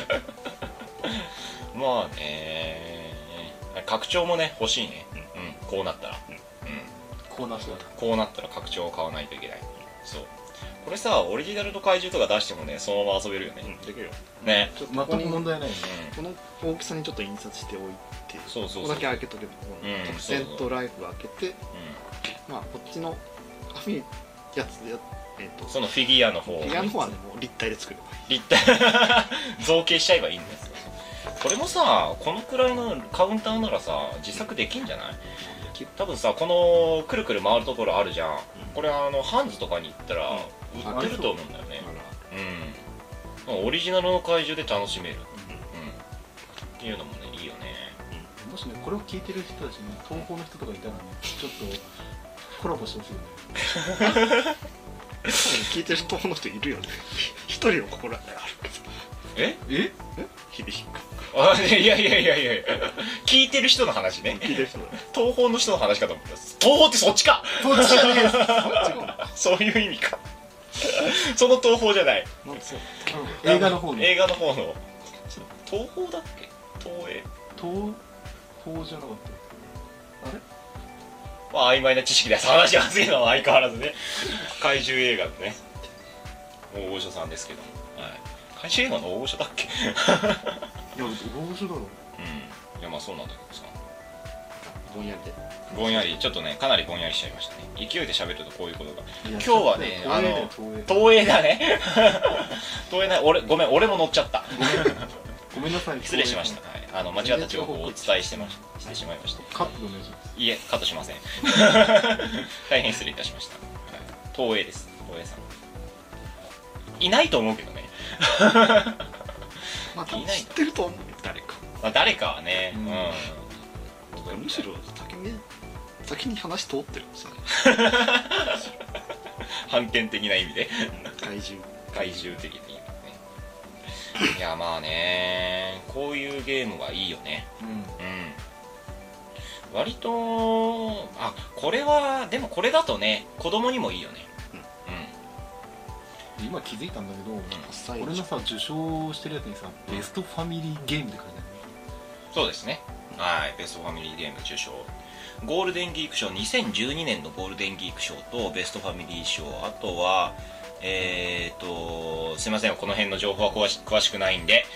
まあね拡張もね欲しいね、こうなったら、こうなったら拡張を買わないといけない。そうこれさオリジナルの怪獣とか出してもねそのまま遊べるよね、 できるよね、 全く問題ないよね、 この大きさにちょっと印刷しておいてそうここだけ開けとけば特典とライフ開けて、まあこっちのやつでそのフィギュアの方はねもう立体で作ればいい立体造形しちゃえばいいんですよ。これもさこのくらいのカウンターならさ自作できんじゃない？多分さこのくるくる回るところあるじゃん、これハンズとかに行ったら売ってると思うんだよね、オリジナルの怪獣で楽しめる、っていうのもねいいよね、 もしねこれを聞いてる人たちに東宝の人とかいたらねちょっとコラボしてほしいよね聞いてる東宝の人いるよね一人の心当たりある響くいや聞いてる人の話ね。 聞いてる人東宝の人の話かと思った。東宝ってそっちか。 そっちじゃねえそういう意味か。その東宝じゃない。 映画の方の東宝だっけ？東宝じゃなかったあれ？まあ曖昧な知識で話しますけど相変わらずね怪獣映画のね大御所さんですけども、怪獣映画の大御所だっけ？ いや大御所だろ。 いやまあそうなんだけどさぼんやりちょっとねかなりぼんやりしちゃいましたね。勢いで喋るとこういうことが今日はね東映だね東映だ俺も乗っちゃったごめんなさい失礼しました、間違った情報をお伝えしてしまいました。 カットお願いします。 いえカットしません大変失礼いたしました。東映です。東映さんいないと思うけどねまあ多分知ってると思う誰かはね、 むしろ先に話通ってるんですよね判権的な意味で怪獣的にいやまあねこういうゲームはいいよね。 割とこれはでもこれだとね子供にもいいよね。 今気づいたんだけど、俺のさ受賞してるやつにさ、ベストファミリーゲームって書いてある。 そうですね、はい、ベストファミリーゲーム受賞、ゴールデンギーク賞、2012年のゴールデンギーク賞とベストファミリー賞、あとはすいませんこの辺の情報は詳しくないんで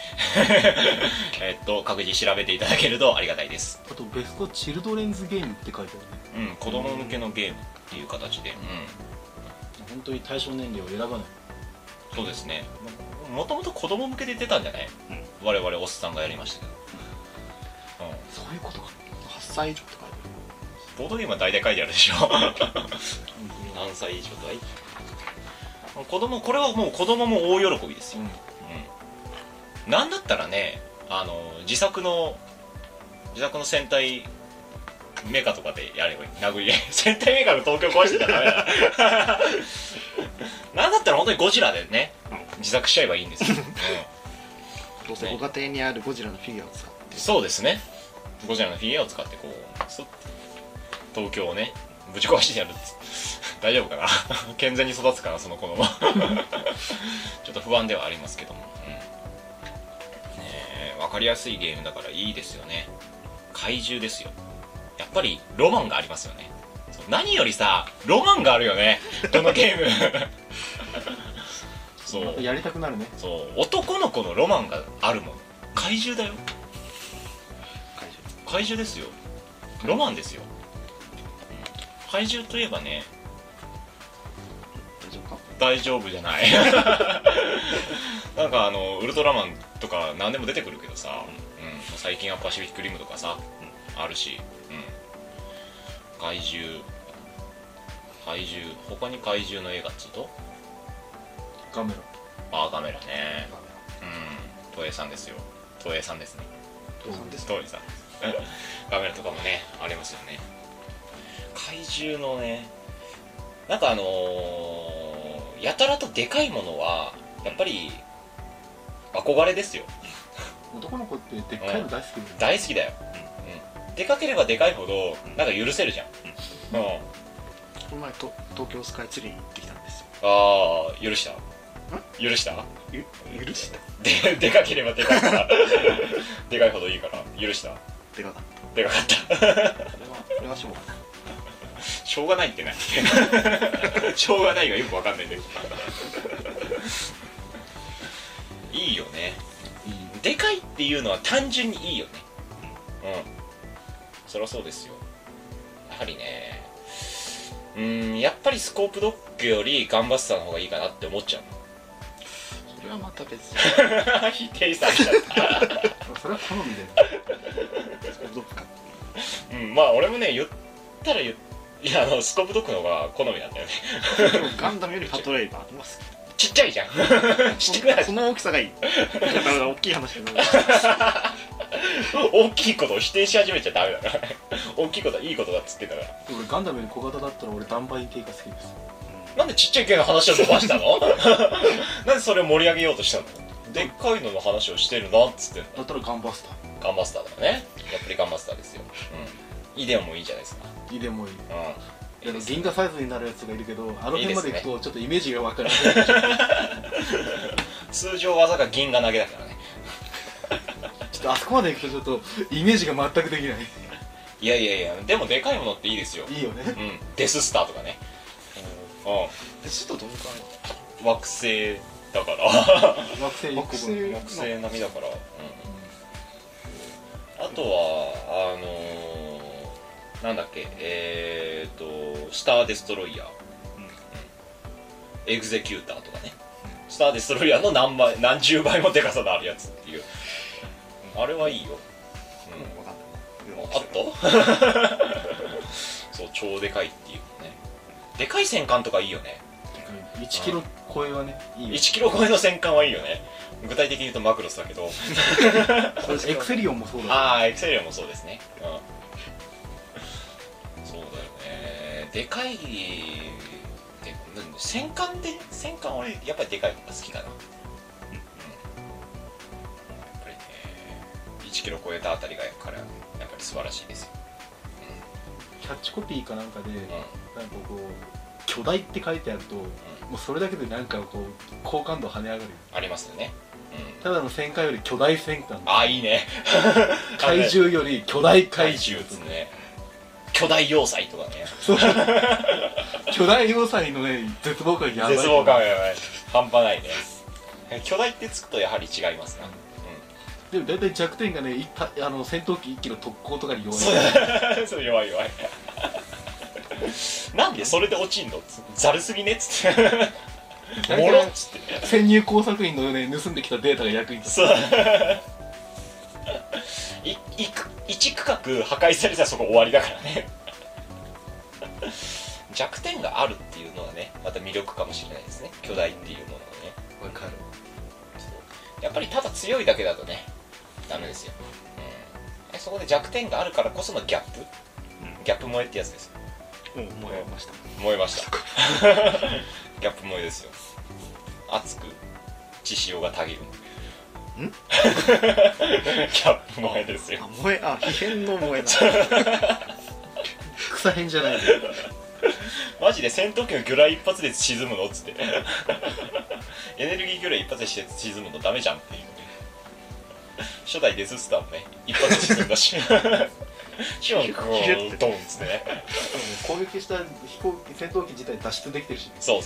各自調べていただけるとありがたいです。 あとベストチルドレンズゲームって書いてあるね。 子供向けのゲームっていう形で、 本当に対象年齢を選ばない。 そうですね、もともと子供向けで出たんじゃない、我々おっさんがやりましたけど、 そういうことか。8歳以上とかボードゲームは大体書いてあるでしょ何歳以上とはこれはもう子供も大喜びですよ、なんだったらね自作の戦隊メカとかでやればいい。殴り戦隊メカの東京壊してたらダメだなんだったら本当にゴジラでね自作しちゃえばいいんですよ、 どうせご家庭にあるゴジラのフィギュアを使って、 そうですね、ゴジラのフィギュアを使ってこう東京をねぶち壊してやる大丈夫かな健全に育つかなその子供ちょっと不安ではありますけども、分かりやすいゲームだからいいですよね。怪獣ですよ、やっぱりロマンがありますよね。何よりさロマンがあるよねこのゲームそうやりたくなるね。 そう男の子のロマンがあるもん。怪獣だよ、怪獣ですよ、ロマンですよ、怪獣といえばね大丈夫じゃないなんかウルトラマンとか何でも出てくるけどさ、最近はパシフィックリムとかさ、あるし、怪獣他に怪獣の映画っつうとガメラ。 ガメラね、東映さんですよ、東映さんですね、東映さんガメラとかもねありますよね。怪獣のねなんかやたらとでかいものはやっぱり憧れですよ。 男の子ってでっかいの大好きだよね。 大好きだよ、でかければでかいほどなんか許せるじゃん。 この前東京スカイツリーに行ってきたんですよ。 許した許したでかければでかいからでかいほどいいから許した。 でかかった。 でかかったこれはしょうがない。 しょうがないってないしょうがないがよくわかんないんだけどいいよね、でかいっていうのは単純にいいよね。そりゃそうですよ。やはりねやっぱりスコープドッグよりガンバスターの方がいいかなって思っちゃう。 それはまた別否定されちゃったそれは好みでスコープドッグか。 まあ俺もね言ったらスコープドッグの方が好みなんだよねガンダムよりパトレイバーも好き。 ちっちゃいじゃん知ってくだその大きさがいい。大きい話だ大きいことを否定し始めちゃダメだからね大きいことはいいことだっつってたから。 俺ガンダムより小型だったら俺ダンバイン系が好きです。 なんでちっちゃい系の話を伸ばしたのなんでそれを盛り上げようとしたの。でっかいのの話をしてるなっつってんの。 だったらガンバスター。 ガンバスターだよね、やっぱりガンバスターですよ。イデオンもいいじゃないですか。 イデオンもいい。銀河サイズになるやつがいるけど、あの辺まで行くとちょっとイメージが分からない通常技が銀河投げだからねちょっとあそこまで行くとちょっとイメージが全くできない。 いやでもでかいものっていいですよ。 いいよね。 デススターとかね。 デススターどのくらい？ 惑星だから惑星並みだから。あとはなんだっけスターデストロイヤー、エグゼキューターとかね、スターデストロイヤーの何十倍もでかさのあるやつっていう、あれはいいよ。あったそう超でかいっていうね。でかい戦艦とかいいよね。 1キロ超えはねいいよ。 1キロ超えの戦艦はいいよね。具体的に言うとマクロスだけどエクセリオンもそうだ。 エクセリオンもそうですね。そうだよね。でかい戦艦俺やっぱりでかいのが好きかな。やっぱりね1キロ超えたあたりがやっぱり素晴らしいですよ。 ャッチコピーかなんかで、なんかこう巨大って書いてあると、もうそれだけでなんかこう好感度跳ね上がる。 ありますよね。 ただの戦艦より巨大戦艦。 あ、いいね。 怪獣より巨大怪獣ですね。巨大要塞とかね。 巨大要塞のね、絶望感やばい。 絶望感やばい。半端ないね。巨大ってつくとやはり違いますな。 でも大体弱点がね、戦闘機1機の特攻とかに弱い。 そう弱い。なんでそれで落ちんの？ざるすぎねっつって。もろっつって。 潜入工作員のね、盗んできたデータが役に立つ。 そう。一区画破壊されたらそこ終わりだからね。弱点があるっていうのはね、また魅力かもしれないですね。巨大っていうものがね。 わかる。 やっぱりただ強いだけだとね、ダメですよ。そこで弱点があるからこそのギャップ、ギャップ萌えってやつですよ。 燃えました。 燃えました。ギャップ萌えですよ。熱く血潮がたぎる。ギャップ萌えですよ。 皮変の萌えだ。 草変じゃない。 マジで戦闘機の魚雷一発で沈むのっつってエネルギー魚雷一発で沈むのダメじゃんっていうね。初代デススターもね一発で沈んだしシュンクードンっつってね攻撃した戦闘機自体脱出できてるし、 そう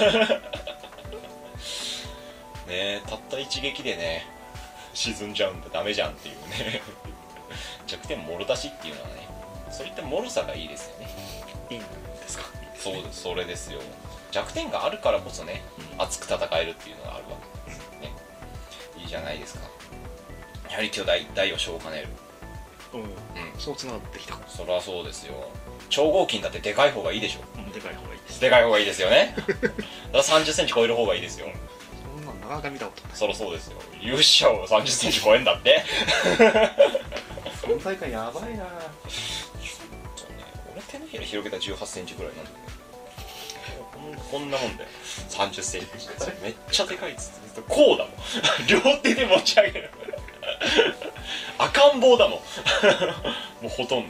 ね、たった一撃でね沈んじゃうんだ、ダメじゃんっていうね弱点もろ出しっていうのはね、そういったもろさがいいですよね。 いいんですか。 そうです、それですよ。弱点があるからこそね、熱く戦えるっていうのがあるわけですね。いいじゃないですか。やはり巨大大を召を兼ねる。 そうつながってきた。 そりゃそうですよ。超合金だってでかい方がいいでしょ。 でかい方がいいです。 でかい方がいいですよね。だから30センチ超える方がいいですよ。 そんなんなかなか見たことない。 そりゃそうですよ。勇者を30センチ超えんだって。 存在感やばいな。 俺手のひら広げた18センチぐらいなんだけど、こんなもんで30センチめっちゃでかいっつってこうだもん両手で持ち上げる赤ん坊だもんもうほとんどね。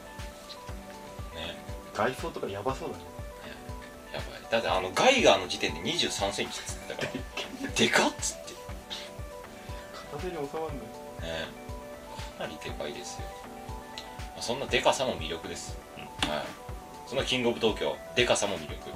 外装とかやばそうだね。 やばい。だってガイガーの時点で23センチっつってたからでかっつって片手に収まんないね。 かなりでかいですよ。そんなでかさも魅力です、はい、そのキングオブ東京でかさも魅力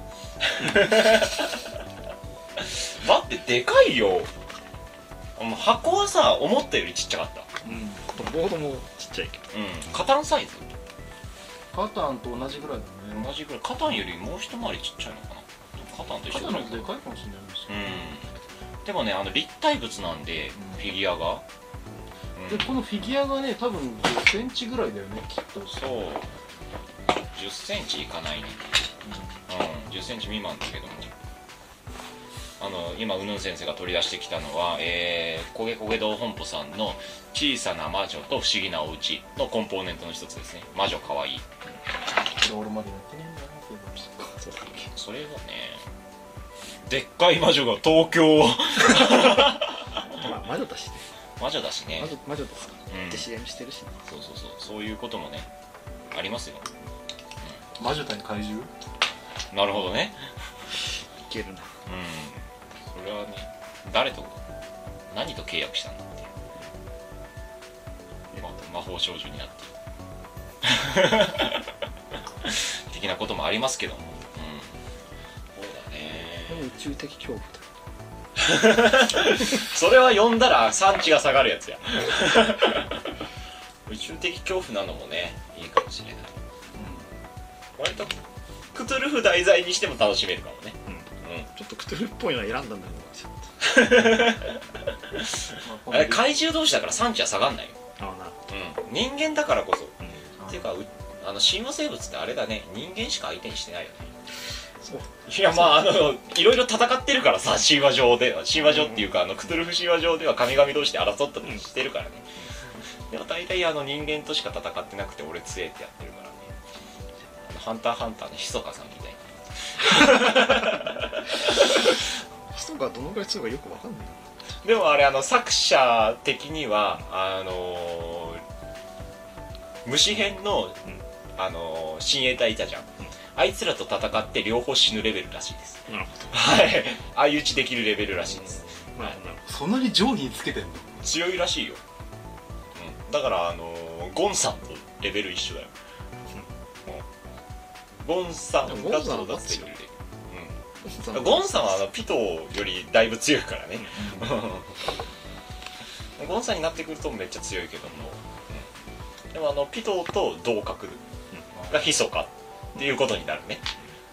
だってでかいよ。箱はさ思ったよりちっちゃかった。 ボードもちっちゃいけど、 カタンサイズ、 カタンと同じぐらいだね。 同じぐらい。カタンよりもう一回りちっちゃいのかな。カタンと一緒ぐらい。 カタンのでかいかもしれないですよ。 でもね立体物なんで、フィギュアが、 でこのフィギュアがね多分10センチぐらいだよね、きっと。 そう10センチいかないね。10センチ未満だけども、今うぬん先生が取り出してきたのは、焦げ焦げ堂本舗さんの小さな魔女と不思議なお家のコンポーネントの一つですね。魔女かわいい。 俺までやってねえんだな。 そうだっけ。 それはね、でっかい魔女が東京魔女だしね。 魔女だしね。 魔女ですか、って CM してるし、 そういうこともねありますよ。 魔女対怪獣。 なるほどね。 いけるな。 それはね、何と契約したんだっていう、魔法少女になって的なこともありますけども、そうだね。 宇宙的恐怖だ。 それは読んだら産地が下がるやつや宇宙的恐怖なのもねいいかもしれない、割とクトゥルフ題材にしても楽しめるかもね。 ちょっとクトゥルフっぽいのは選んだんだけどあれ怪獣同士だから産地は下がんないよ。人間だからこそ、っていうか神話生物ってあれだね、人間しか相手にしてないよね。いやいろいろ戦ってるからさ、神話上っていうかクトゥルフ神話上では神々同士で争ったりしてるからね、でも大体人間としか戦ってなくて俺強えってやってるからね。ハンターハンターのひそかさんみたいな人がどのくらい強いかよくわかんない。 でもあれ作者的には虫編の親衛隊いたじゃん、あいつらと戦って両方死ぬレベルらしいです。 なるほど。 はい相打ちできるレベルらしいです。 そんなに上位につけてんの？ 強いらしいよ、だからゴンさんとレベル一緒だよ、ゴンさんが到達できるレベル、ゴンさんはピトよりだいぶ強いからね、ゴンさんになってくるとめっちゃ強いけども、でもピトと同格がヒソカっていうことになるね、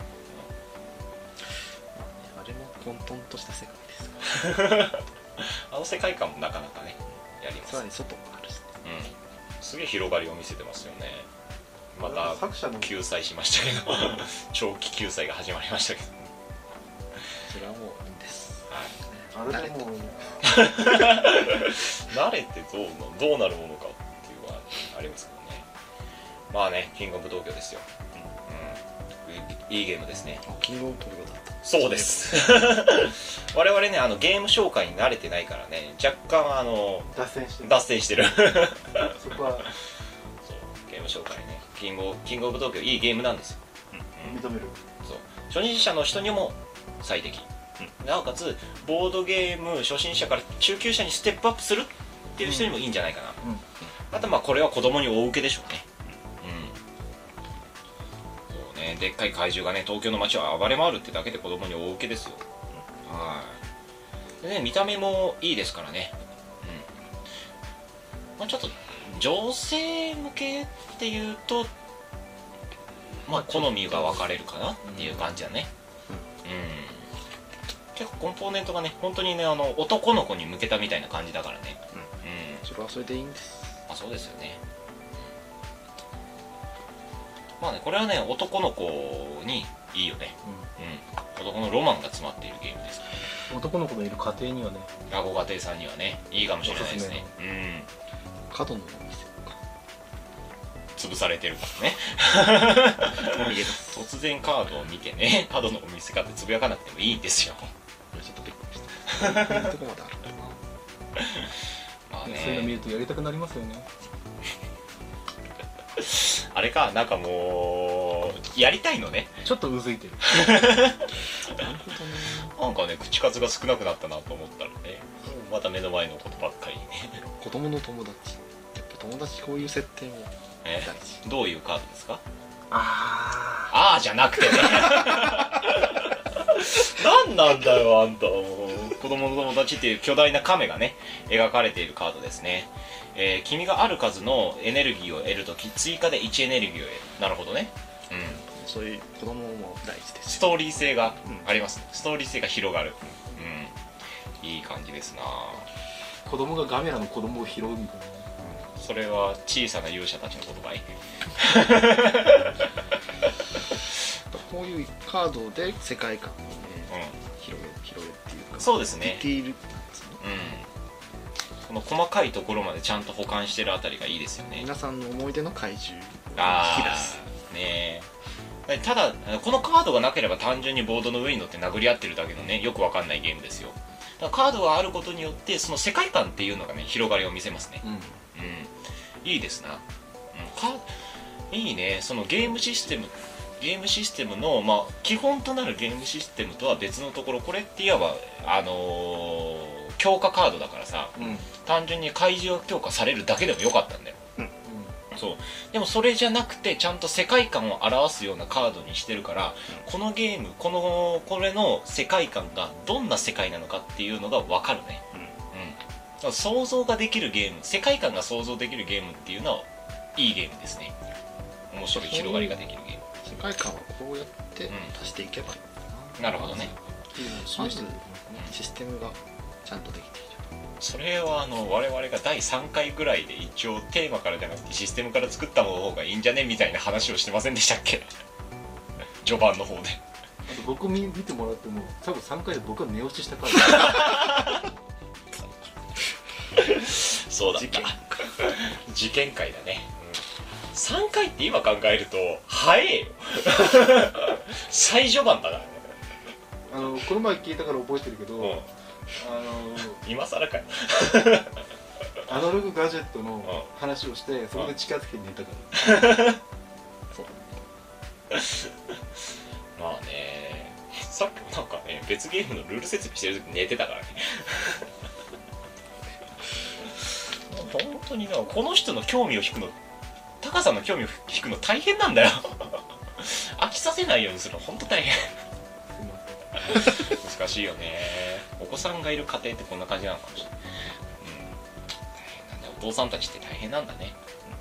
あれも混沌とした世界ですから世界観もなかなかねやります。 さらに外もあるしね、 すげえ広がりを見せてますよね。また救済しましたけど長期救済が始まりましたけど、 それはもういいんです、 あれでも慣れてどうなるものかっていうのはありますけどね。まあね、キングオブ東京ですよ、いいゲームですね。 キングオブ東京だった。 そうです我々ねゲーム紹介に慣れてないからね、若干脱線してるそこはそうゲーム紹介ね、キングオブ東京いいゲームなんですよ、 認める。 そう初心者の人にも最適、なおかつボードゲーム初心者から中級者にステップアップするっていう人にもいいんじゃないかな、あとこれは子供に大受けでしょうね。そうね、でっかい怪獣がね東京の街を暴れ回るってだけで子供に大受けですよ、でね、見た目もいいですからね、ちょっと女性向けっていうと好みが分かれるかなっていう感じだね。結構コンポーネントがね本当にね男の子に向けたみたいな感じだからね。 それはそれでいいんです。 そうですよね。これはね男の子にいいよね。男のロマンが詰まっているゲームですから、 男の子のいる家庭にはね、 ご家庭さんにはねいいかもしれないですね。 角のお店潰されてるからね突然カードを見てね角のお店かってつぶやかなくてもいいんですよ。 ちょっとびっくりしたとこまであるそういうの見るとやりたくなりますよねあれか、もうやりたいのね。 ちょっとうずいてるなるほどね。 なんかね口数が少なくなったなと思ったらね、また目の前のことばっかりね子供の友達、やっぱ友達こういう設定も大事。 どういうカードですか？ あーじゃなくてね何なんだよあんた。子供の友達っていう巨大な亀がね描かれているカードですね。君がある数のエネルギーを得るとき追加で1エネルギーを得る。なるほどね。 そういう子供も大事です。 ストーリー性があります、ストーリー性が広がる。いい感じですな。 子供がガメラの子供を拾うみたいな。 それは小さな勇者たちの言葉いこういうカードで世界観をね、広げるっていうか、 そうですね、 ディティール、 この細かいところまでちゃんと保管してるあたりがいいですよね。 皆さんの思い出の怪獣を引き出すね。ただこのカードがなければ単純にボードの上に乗って殴り合ってるだけのねよくわかんないゲームですよ。だからカードがあることによってその世界観っていうのがね広がりを見せますね。いいですな。いいね。そのゲームシステムの、基本となるゲームシステムとは別のところ、これっていわば強化カードだからさ、単純に怪獣が強化されるだけでもよかったんだよ。そうでもそれじゃなくてちゃんと世界観を表すようなカードにしてるから、このゲームこれの世界観がどんな世界なのかっていうのが分かるね。想像ができるゲーム、世界観が想像できるゲームっていうのはいいゲームですね。面白い広がりができるゲーム。 世界観はこうやって足していけばいいなるほどね。 まずシステムがちゃんとできている。 それは我々が第3回ぐらいで一応テーマからじゃなくてシステムから作った方がいいんじゃねみたいな話をしてませんでしたっけ序盤の方で。 あと僕見てもらっても多分3回で僕は寝落ちしたからそうだった事件会だね。3回って今考えると早えよ最序盤だからね。 この前聞いたから覚えてるけど、 今更かよアナログガジェットの話をして、そこで近づけに寝たから、 そうさっきもなんかね別ゲームのルール説明してる時寝てたからね本当になこの人の興味を引くのタカさんの興味を引くの大変なんだよ飽きさせないようにするの本当大変難しいよね。お子さんがいる家庭ってこんな感じなのかもしれない、なんでお父さんたちって大変なんだね、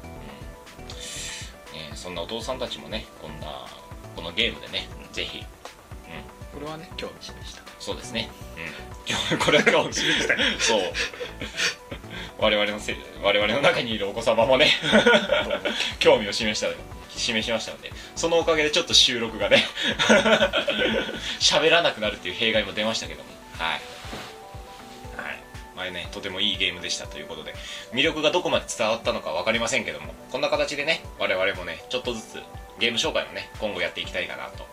そんなお父さんたちもねこのゲームでねぜひ、 これはね興味示した。 そうですね、これは興味示したそう我々の中にいるお子様もね興味を示しましたので、そのおかげでちょっと収録がね喋らなくなるっていう弊害も出ましたけども、はい前ねとてもいいゲームでしたということで、魅力がどこまで伝わったのか分かりませんけども、こんな形でね我々もねちょっとずつゲーム紹介をね今後やっていきたいかなと、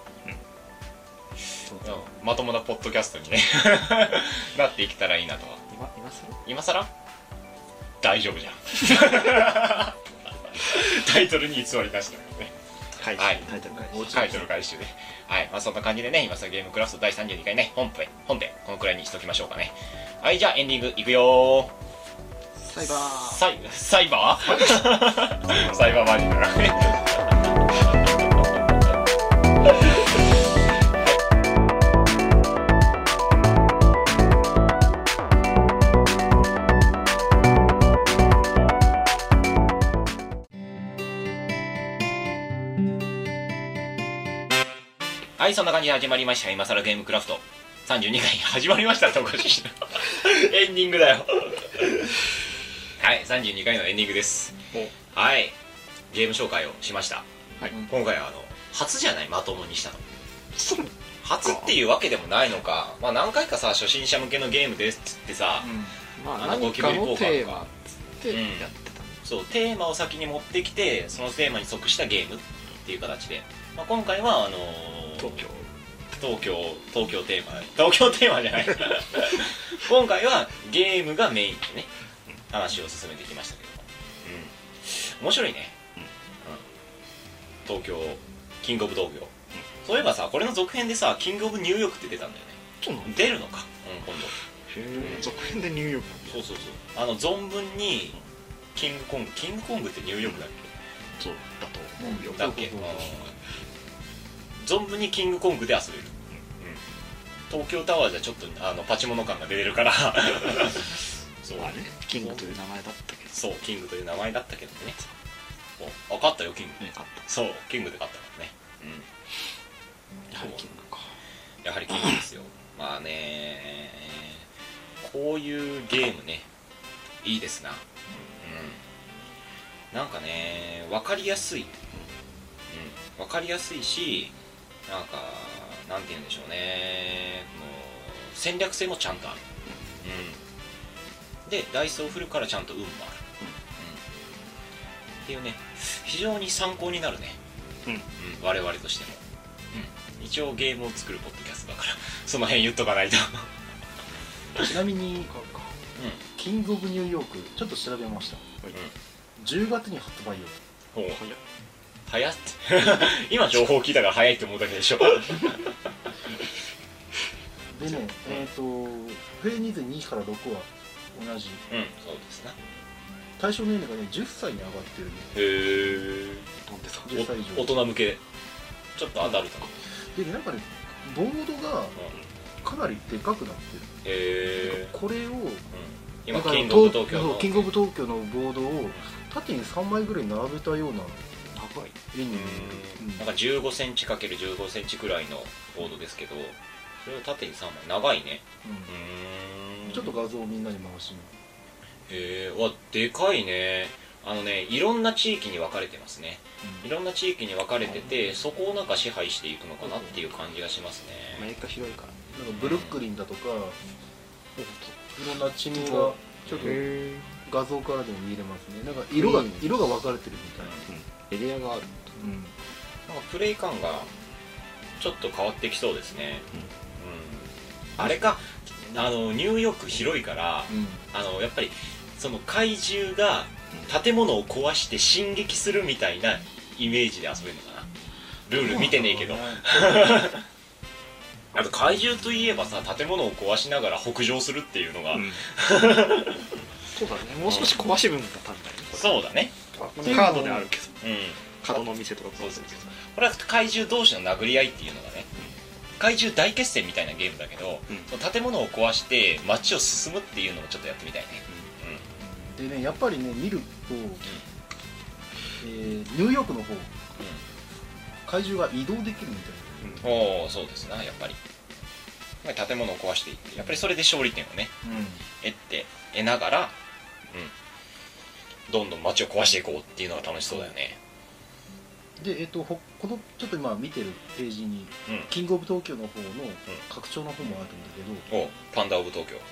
まともなポッドキャストにねなっていけたらいいなとは。今更大丈夫じゃんタイトルに偽りなしだよね。 はい、 タイトル回収で、そんな感じでね今さゲームクラフト第32回ね本編このくらいにしときましょうかね。はい、じゃあエンディングいくよー。 サイバーサイバーサイバーマジックだねはい、そんな感じで始まりました今更ゲームクラフト32回始まりましたっておかしいなエンディングだよはい、32回のエンディングです。はい、ゲーム紹介をしました、今回は初じゃない、まともにしたの初っていうわけでもないのか、何回かさ初心者向けのゲームですっつってさ、 何かのテーマっつってやってた、 そうテーマを先に持ってきてそのテーマに即したゲームっていう形で、今回は東京テーマじゃない今回はゲームがメインでね話を進めてきましたけども、面白いね、東京キングオブ東京、そういえばさこれの続編でさキングオブニューヨークって出たんだよね。 そうなの？ 出るのか、今度続編でニューヨーク、 そう存分にキングコングってニューヨークだっけ？ そうだと思うよ。 だっけ？存分にキングコングで遊べる、東京タワーじゃちょっとパチモノ感が出てるからそうね、 キングという名前だったけど、 そうキングという名前だったけどね、勝ったよキング、そうキングで勝ったからね、 やはりキングか、 やはりキングですよまあねこういうゲームねいいですな、なんかね分かりやすい、分かりやすいし、なんて言うんでしょうね、戦略性もちゃんとある、でダイスを振るからちゃんと運もある、っていうね非常に参考になるね、我々としても、一応ゲームを作るポッドキャストだからその辺言っとかないとちなみに、キングオブニューヨークちょっと調べました、10月に発売よ。 早って今情報聞いたから早いって思うだけでしょでね、フェーニーゼ2から6は同じ、 そうですね、 対象年齢がね10歳に上がってるね。 へえ、 なんで30歳以上大人向け、ちょっとアダルトでなんかねボードがかなりでかくなってる、へえ、これを、 今キングオブ東京のボードを縦に3枚ぐらい並べたような長い絵に見える、 なんか15センチ ×15 センチくらいのボードですけど、それを縦に3枚、長いね、 ちょっと画像をみんなに回しみる。へえ、わ、でかいね。いろんな地域に分かれてますね、いろんな地域に分かれてて、そこをなんか支配していくのかなっていう感じがしますね。 アメリカ広いから、 なんかブルックリンだとか、いろんな地名がちょっと画像からでも見れますね。なんか色が分かれてるみたいな、 エリアがある、 なんかプレイ感がちょっと変わってきそうですね、あれか、ニューヨーク広いから、やっぱりその怪獣が建物を壊して進撃するみたいなイメージで遊べるのかな。ルール見てねえけどあと怪獣といえばさ、建物を壊しながら北上するっていうのが、 そうだね、もう少し壊し分だったんだよね。 そうだね、 カードであるけど、角の店とかそうそうそう、これは怪獣同士の殴り合いっていうのがね、怪獣大決戦みたいなゲームだけど、その建物を壊して街を進むっていうのをちょっとやってみたいね。 でね、やっぱりね見ると、ニューヨークの方、怪獣が移動できるみたいな。 おお、そうですな、やっぱり建物を壊していって、やっぱりそれで勝利点をね、得ながら、どんどん街を壊していこうっていうのが楽しそうだよね。 で、このちょっと今見てるページに、キングオブ東京の方の拡張の方もあるんだけど、 パンダオブ東京、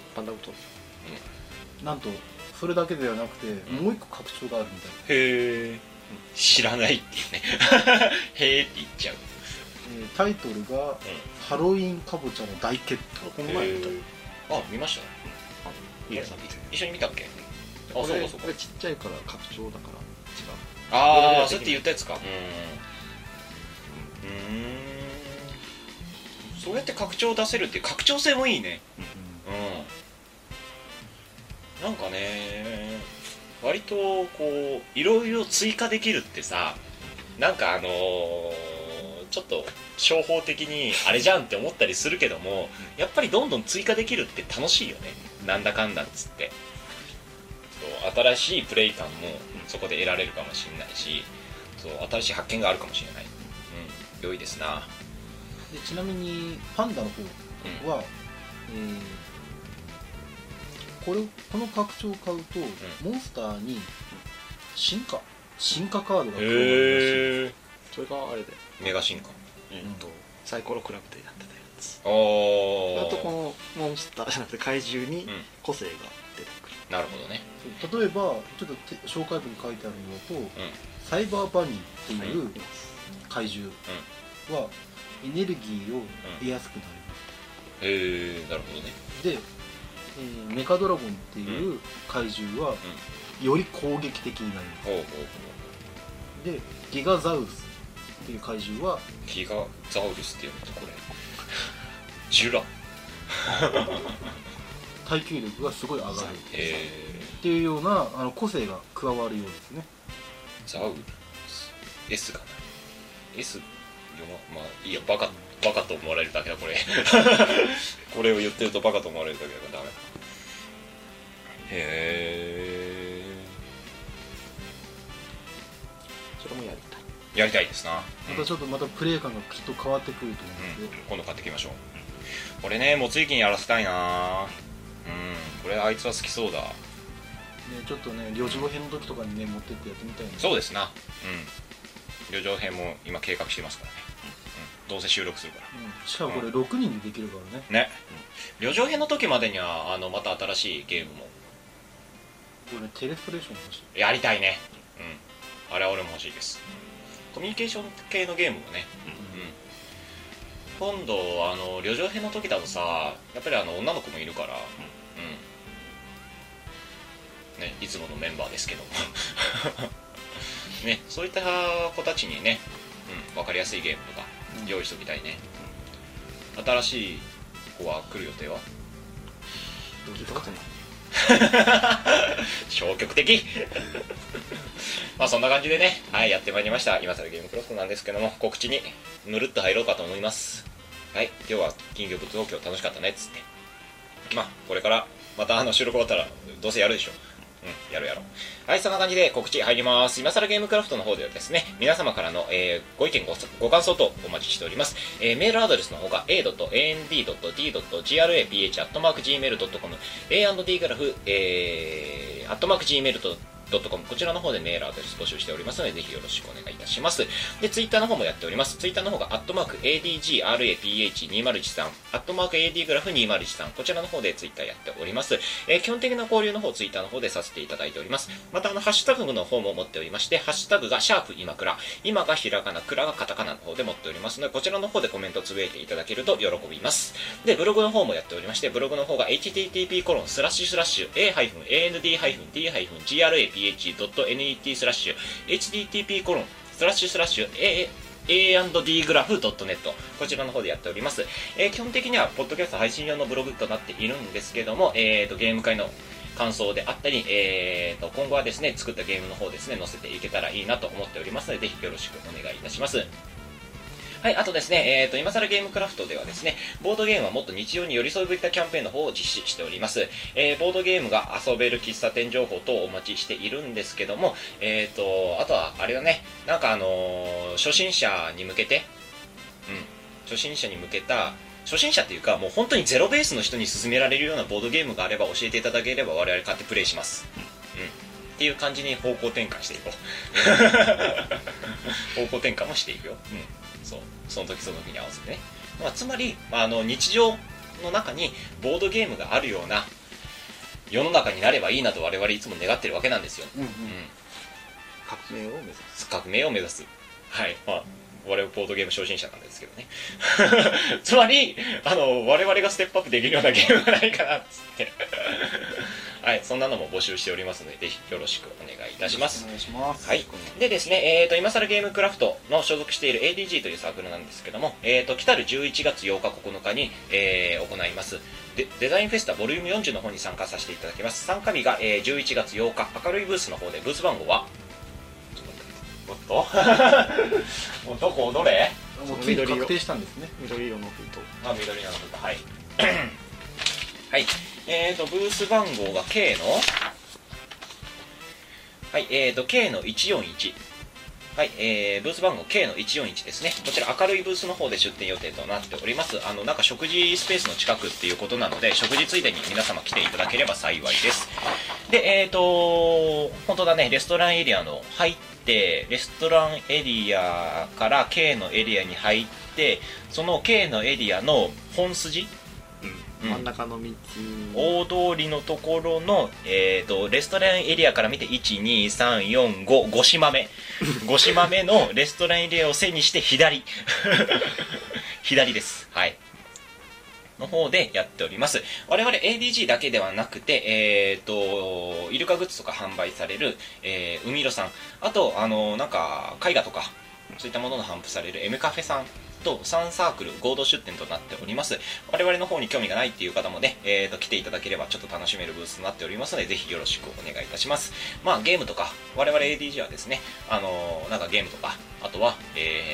なんとそれだけではなくて、もう一個拡張があるみたい。 へえ、知らないっていうねへえって言っちゃう。 タイトルが、ハロウィンかぼちゃの大決闘。 この前見た。 見ました。一緒に見たっけ。 そうかそうか。これちっちゃいから拡張だから違う。 ああ、そうやって言ったやつか。そうやって拡張出せるっていう拡張性もいいね。なんかね、割とこういろいろ追加できるってさ、なんかちょっと商法的にあれじゃんって思ったりするけども、やっぱりどんどん追加できるって楽しいよね、なんだかんだっつって。そう新しいプレイ感もそこで得られるかもしれないし、そう新しい発見があるかもしれない。良いですな。 でちなみにパンダの方は、この拡張を買うと、モンスターに進化カードが加わるらしい。 それがあれでメガ進化、 サイコロクラブでやってたやつ。 あとこのモンスターじゃなくて怪獣に個性が出てくる。 なるほどね。 例えばちょっと紹介文に書いてあるのだと、サイバーバニーっていう怪獣はエネルギーを得やすくなります。 へえ、なるほどね。 で、メカドラゴンっていう怪獣はより攻撃的になります。で、ギガザウルスっていう怪獣は、 ギガザウルスっていうのとこれジュラ耐久力がすごい上がるっていうような個性が加わるようですね。 ザウルス S がない S まあいいや、バカと思われるだけだこれこれを言ってるとバカと思われるだけだからダメ。 それもやりたいですな。 またプレイ感がきっと変わってくると思うんですよ。 今度買ってきましょう。これね、もついきにやらせたいな。これあいつは好きそうだ。 ちょっとね、旅情編の時とかにね持ってってやってみたいな。 そうですな。旅情編も今計画してますからね。どうせ収録するから。 しかもこれ6人でできるからね。 ね。旅情編の時までにはまた新しいゲームも。 これテレストレーション欲しい。 やりたいね。あれは俺も欲しいです。コミュニケーション系のゲームもね。今度旅情編の時だとさ、やっぱり女の子もいるから、ね、いつものメンバーですけどね、そういった子たちにね、分かりやすいゲームとか用意しておきたいね。新しい子は来る予定はどうですかね。 消極的まあそんな感じでね、やってまいりました今更ゲームクロスなんですけども、告知にぬるっと入ろうかと思います。今日はキングオブ東京楽しかったねっつって、これからまた収録終わったらどうせやるでしょ。やろう。そんな感じで告知入ります。今更ゲームクラフトの方ではですね、皆様からの、ご意見 ご感想等お待ちしております。メールアドレスの方が a.and.d.graph@gmail.com A&D グラフ、@gmail.com こちらの方でメールアドレス募集しておりますので、ぜひよろしくお願いいたします。で、ツイッターの方もやっております。ツイッターの方が@ADGRAPH2013 @AD グラフ2013こちらの方でツイッターやっております。基本的な交流の方ツイッターの方でさせていただいております。またハッシュタグの方も持っておりまして、ハッシュタグがシャープ今倉、今がひらがな、倉がカタカナの方で持っておりますので、こちらの方でコメントつぶやいていただけると喜びます。で、ブログの方もやっておりまして、ブログの方が http://and-d-graph.net/http:// a&dgraph.net こちらの方でやっております。基本的にはポッドキャスト配信用のブログとなっているんですけども、ゲーム会の感想であったり、今後はですね作ったゲームの方ですね載せていけたらいいなと思っておりますので、ぜひよろしくお願いいたします。はい、あとですね、今更ゲームクラフトではですね、ボードゲームはもっと日常に寄り添うべきたキャンペーンの方を実施しております。ボードゲームが遊べる喫茶店情報等をお待ちしているんですけども、あとはあれだね、なんか初心者に向けて、初心者に向けた、初心者っていうかもう本当にゼロベースの人に勧められるようなボードゲームがあれば教えていただければ我々買ってプレイします。っていう感じに方向転換していこう。方向転換もしていくよ。その時その時に合わせてね。つまり、日常の中にボードゲームがあるような世の中になればいいなと我々いつも願ってるわけなんですよ。 革命を目指す。 革命を目指す。はい。我々ボードゲーム初心者なんですけどね。つまり我々がステップアップできるようなゲームがないかなっつって。はい、そんなのも募集しておりますので、ぜひよろしくお願いいたします。 お願いします。 はい。でですね、今更ゲームクラフトの所属している ADG というサークルなんですけども、来たる11月8日9日に、行いますデザインフェスタボリューム40の方に参加させていただきます。参加日が、11月8日、明るいブースの方で、ブース番号はおっとどこどれ？ もうついに確定したんですね。 緑色の封筒。 緑色の封筒、はい。はい。ブース番号が K の、はい、K の141。はい、ブース番号 K の141ですね。こちら明るいブースの方で出店予定となっております。なんか食事スペースの近くっていうことなので、食事ついでに皆様来ていただければ幸いです。で、本当だね、レストランエリアの入って、レストランエリアから K のエリアに入って、その K のエリアの本筋、 真ん中の道、 大通りのところの、レストランエリアから見て 1,2,3,4,5 5島目5島目のレストランエリアを背にして左左です。はい、の方でやっております。我々 ADG だけではなくて、イルカグッズとか販売される、海色さん、あとなんか絵画とかそういったものの販布される M カフェさんと3サークル合同出店となっております。我々の方に興味がないっていう方もね、来ていただければちょっと楽しめるブースとなっておりますので、ぜひよろしくお願いいたします。ゲームとか我々 ADG はですね、なんかゲームとか、あとは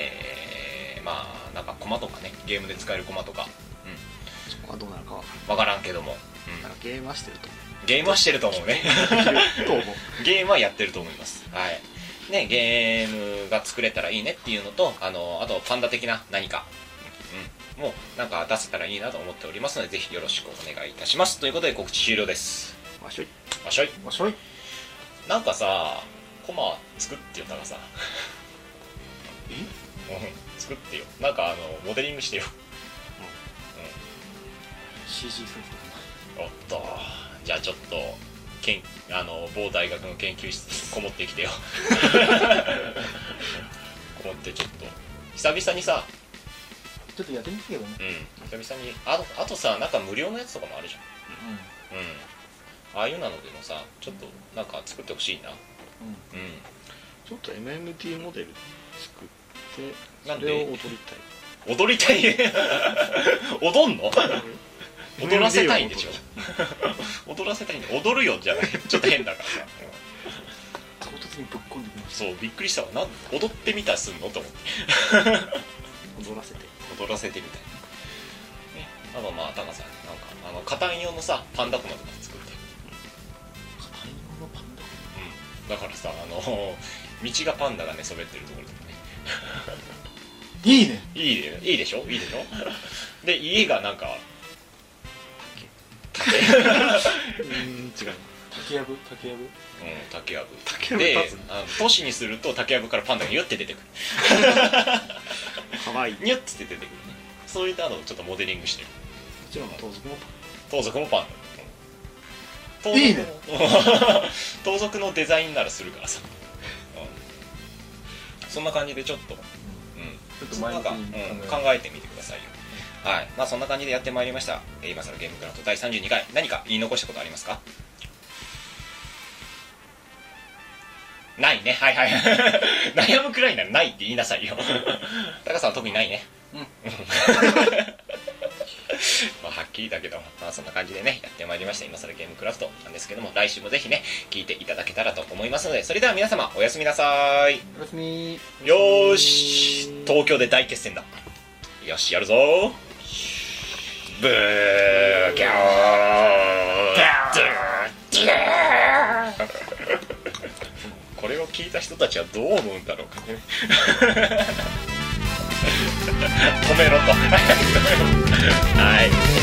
なんかコマとかね、ゲームで使えるコマとか、 そこはどうなるかわからんけども、 なんかゲームはしてると思う。 ゲームはしてると思うね。ゲームはやってると思います。はい。ね、ゲームが作れたらいいねっていうのと、あとパンダ的な何か、もうなんか出せたらいいなと思っておりますので、ぜひよろしくお願いいたします。ということで告知終了です。 わしょいわしょいわしょい。 なんかさ、コマ作ってよ、たかさ。作ってよ。なんかモデリングしてよ。 CG ソフト。おっと、じゃあちょっと某大学の研究室にこもってきてよ。こもってちょっと久々にさ、 ちょっとやってみたけどね。 久々にあとさ、なんか無料のやつとかもあるじゃん。ああいうなのでもさ、ちょっとなんか作ってほしいな。 ちょっと MMT モデル作ってそれを踊りたい踊んの？踊らせたいんでしょ。踊らせたいんで、踊るよじゃない、ちょっと変だからさ。 唐突にぶっ込んできました。 そう、びっくりしたわ。踊ってみたらすんのと思って。 踊らせてみたいな。あとタカさん、なんかカタン用のさパンダコマとか作って。 カタン用のパンダコマ？だからさ、道がパンダが寝そべってるところとかね。 いいね。 いいでしょ。で、家がなんか違う。 竹やぶ竹やぶで、都市にすると竹やぶからパンダがニュッて出てくる。 かわいい。 ニュッて出てくるね。そういったのをちょっとモデリングしてる。 もちろん盗賊もパンダ。 いいね。 盗賊のデザインならするからさ。そんな感じでちょっとなんか考えてみてくださいよ。はい、そんな感じでやってまいりました。今更ゲームクラフト第32回、何か言い残したことありますか？ ないね、はいはい。悩むくらいならないって言いなさいよ。タカさんは特にないね。まあはっきりだけど、まあそんな感じでね、やってまいりました。今更ゲームクラフトなんですけども、来週もぜひね、聞いていただけたらと思いますので、それでは皆様、おやすみなさい。 おやすみ。 よーし、東京で大決戦だ。よし、やるぞー。ブーギャーこれを聞いた人たちはどう思うんだろうかね。止めろと。はい。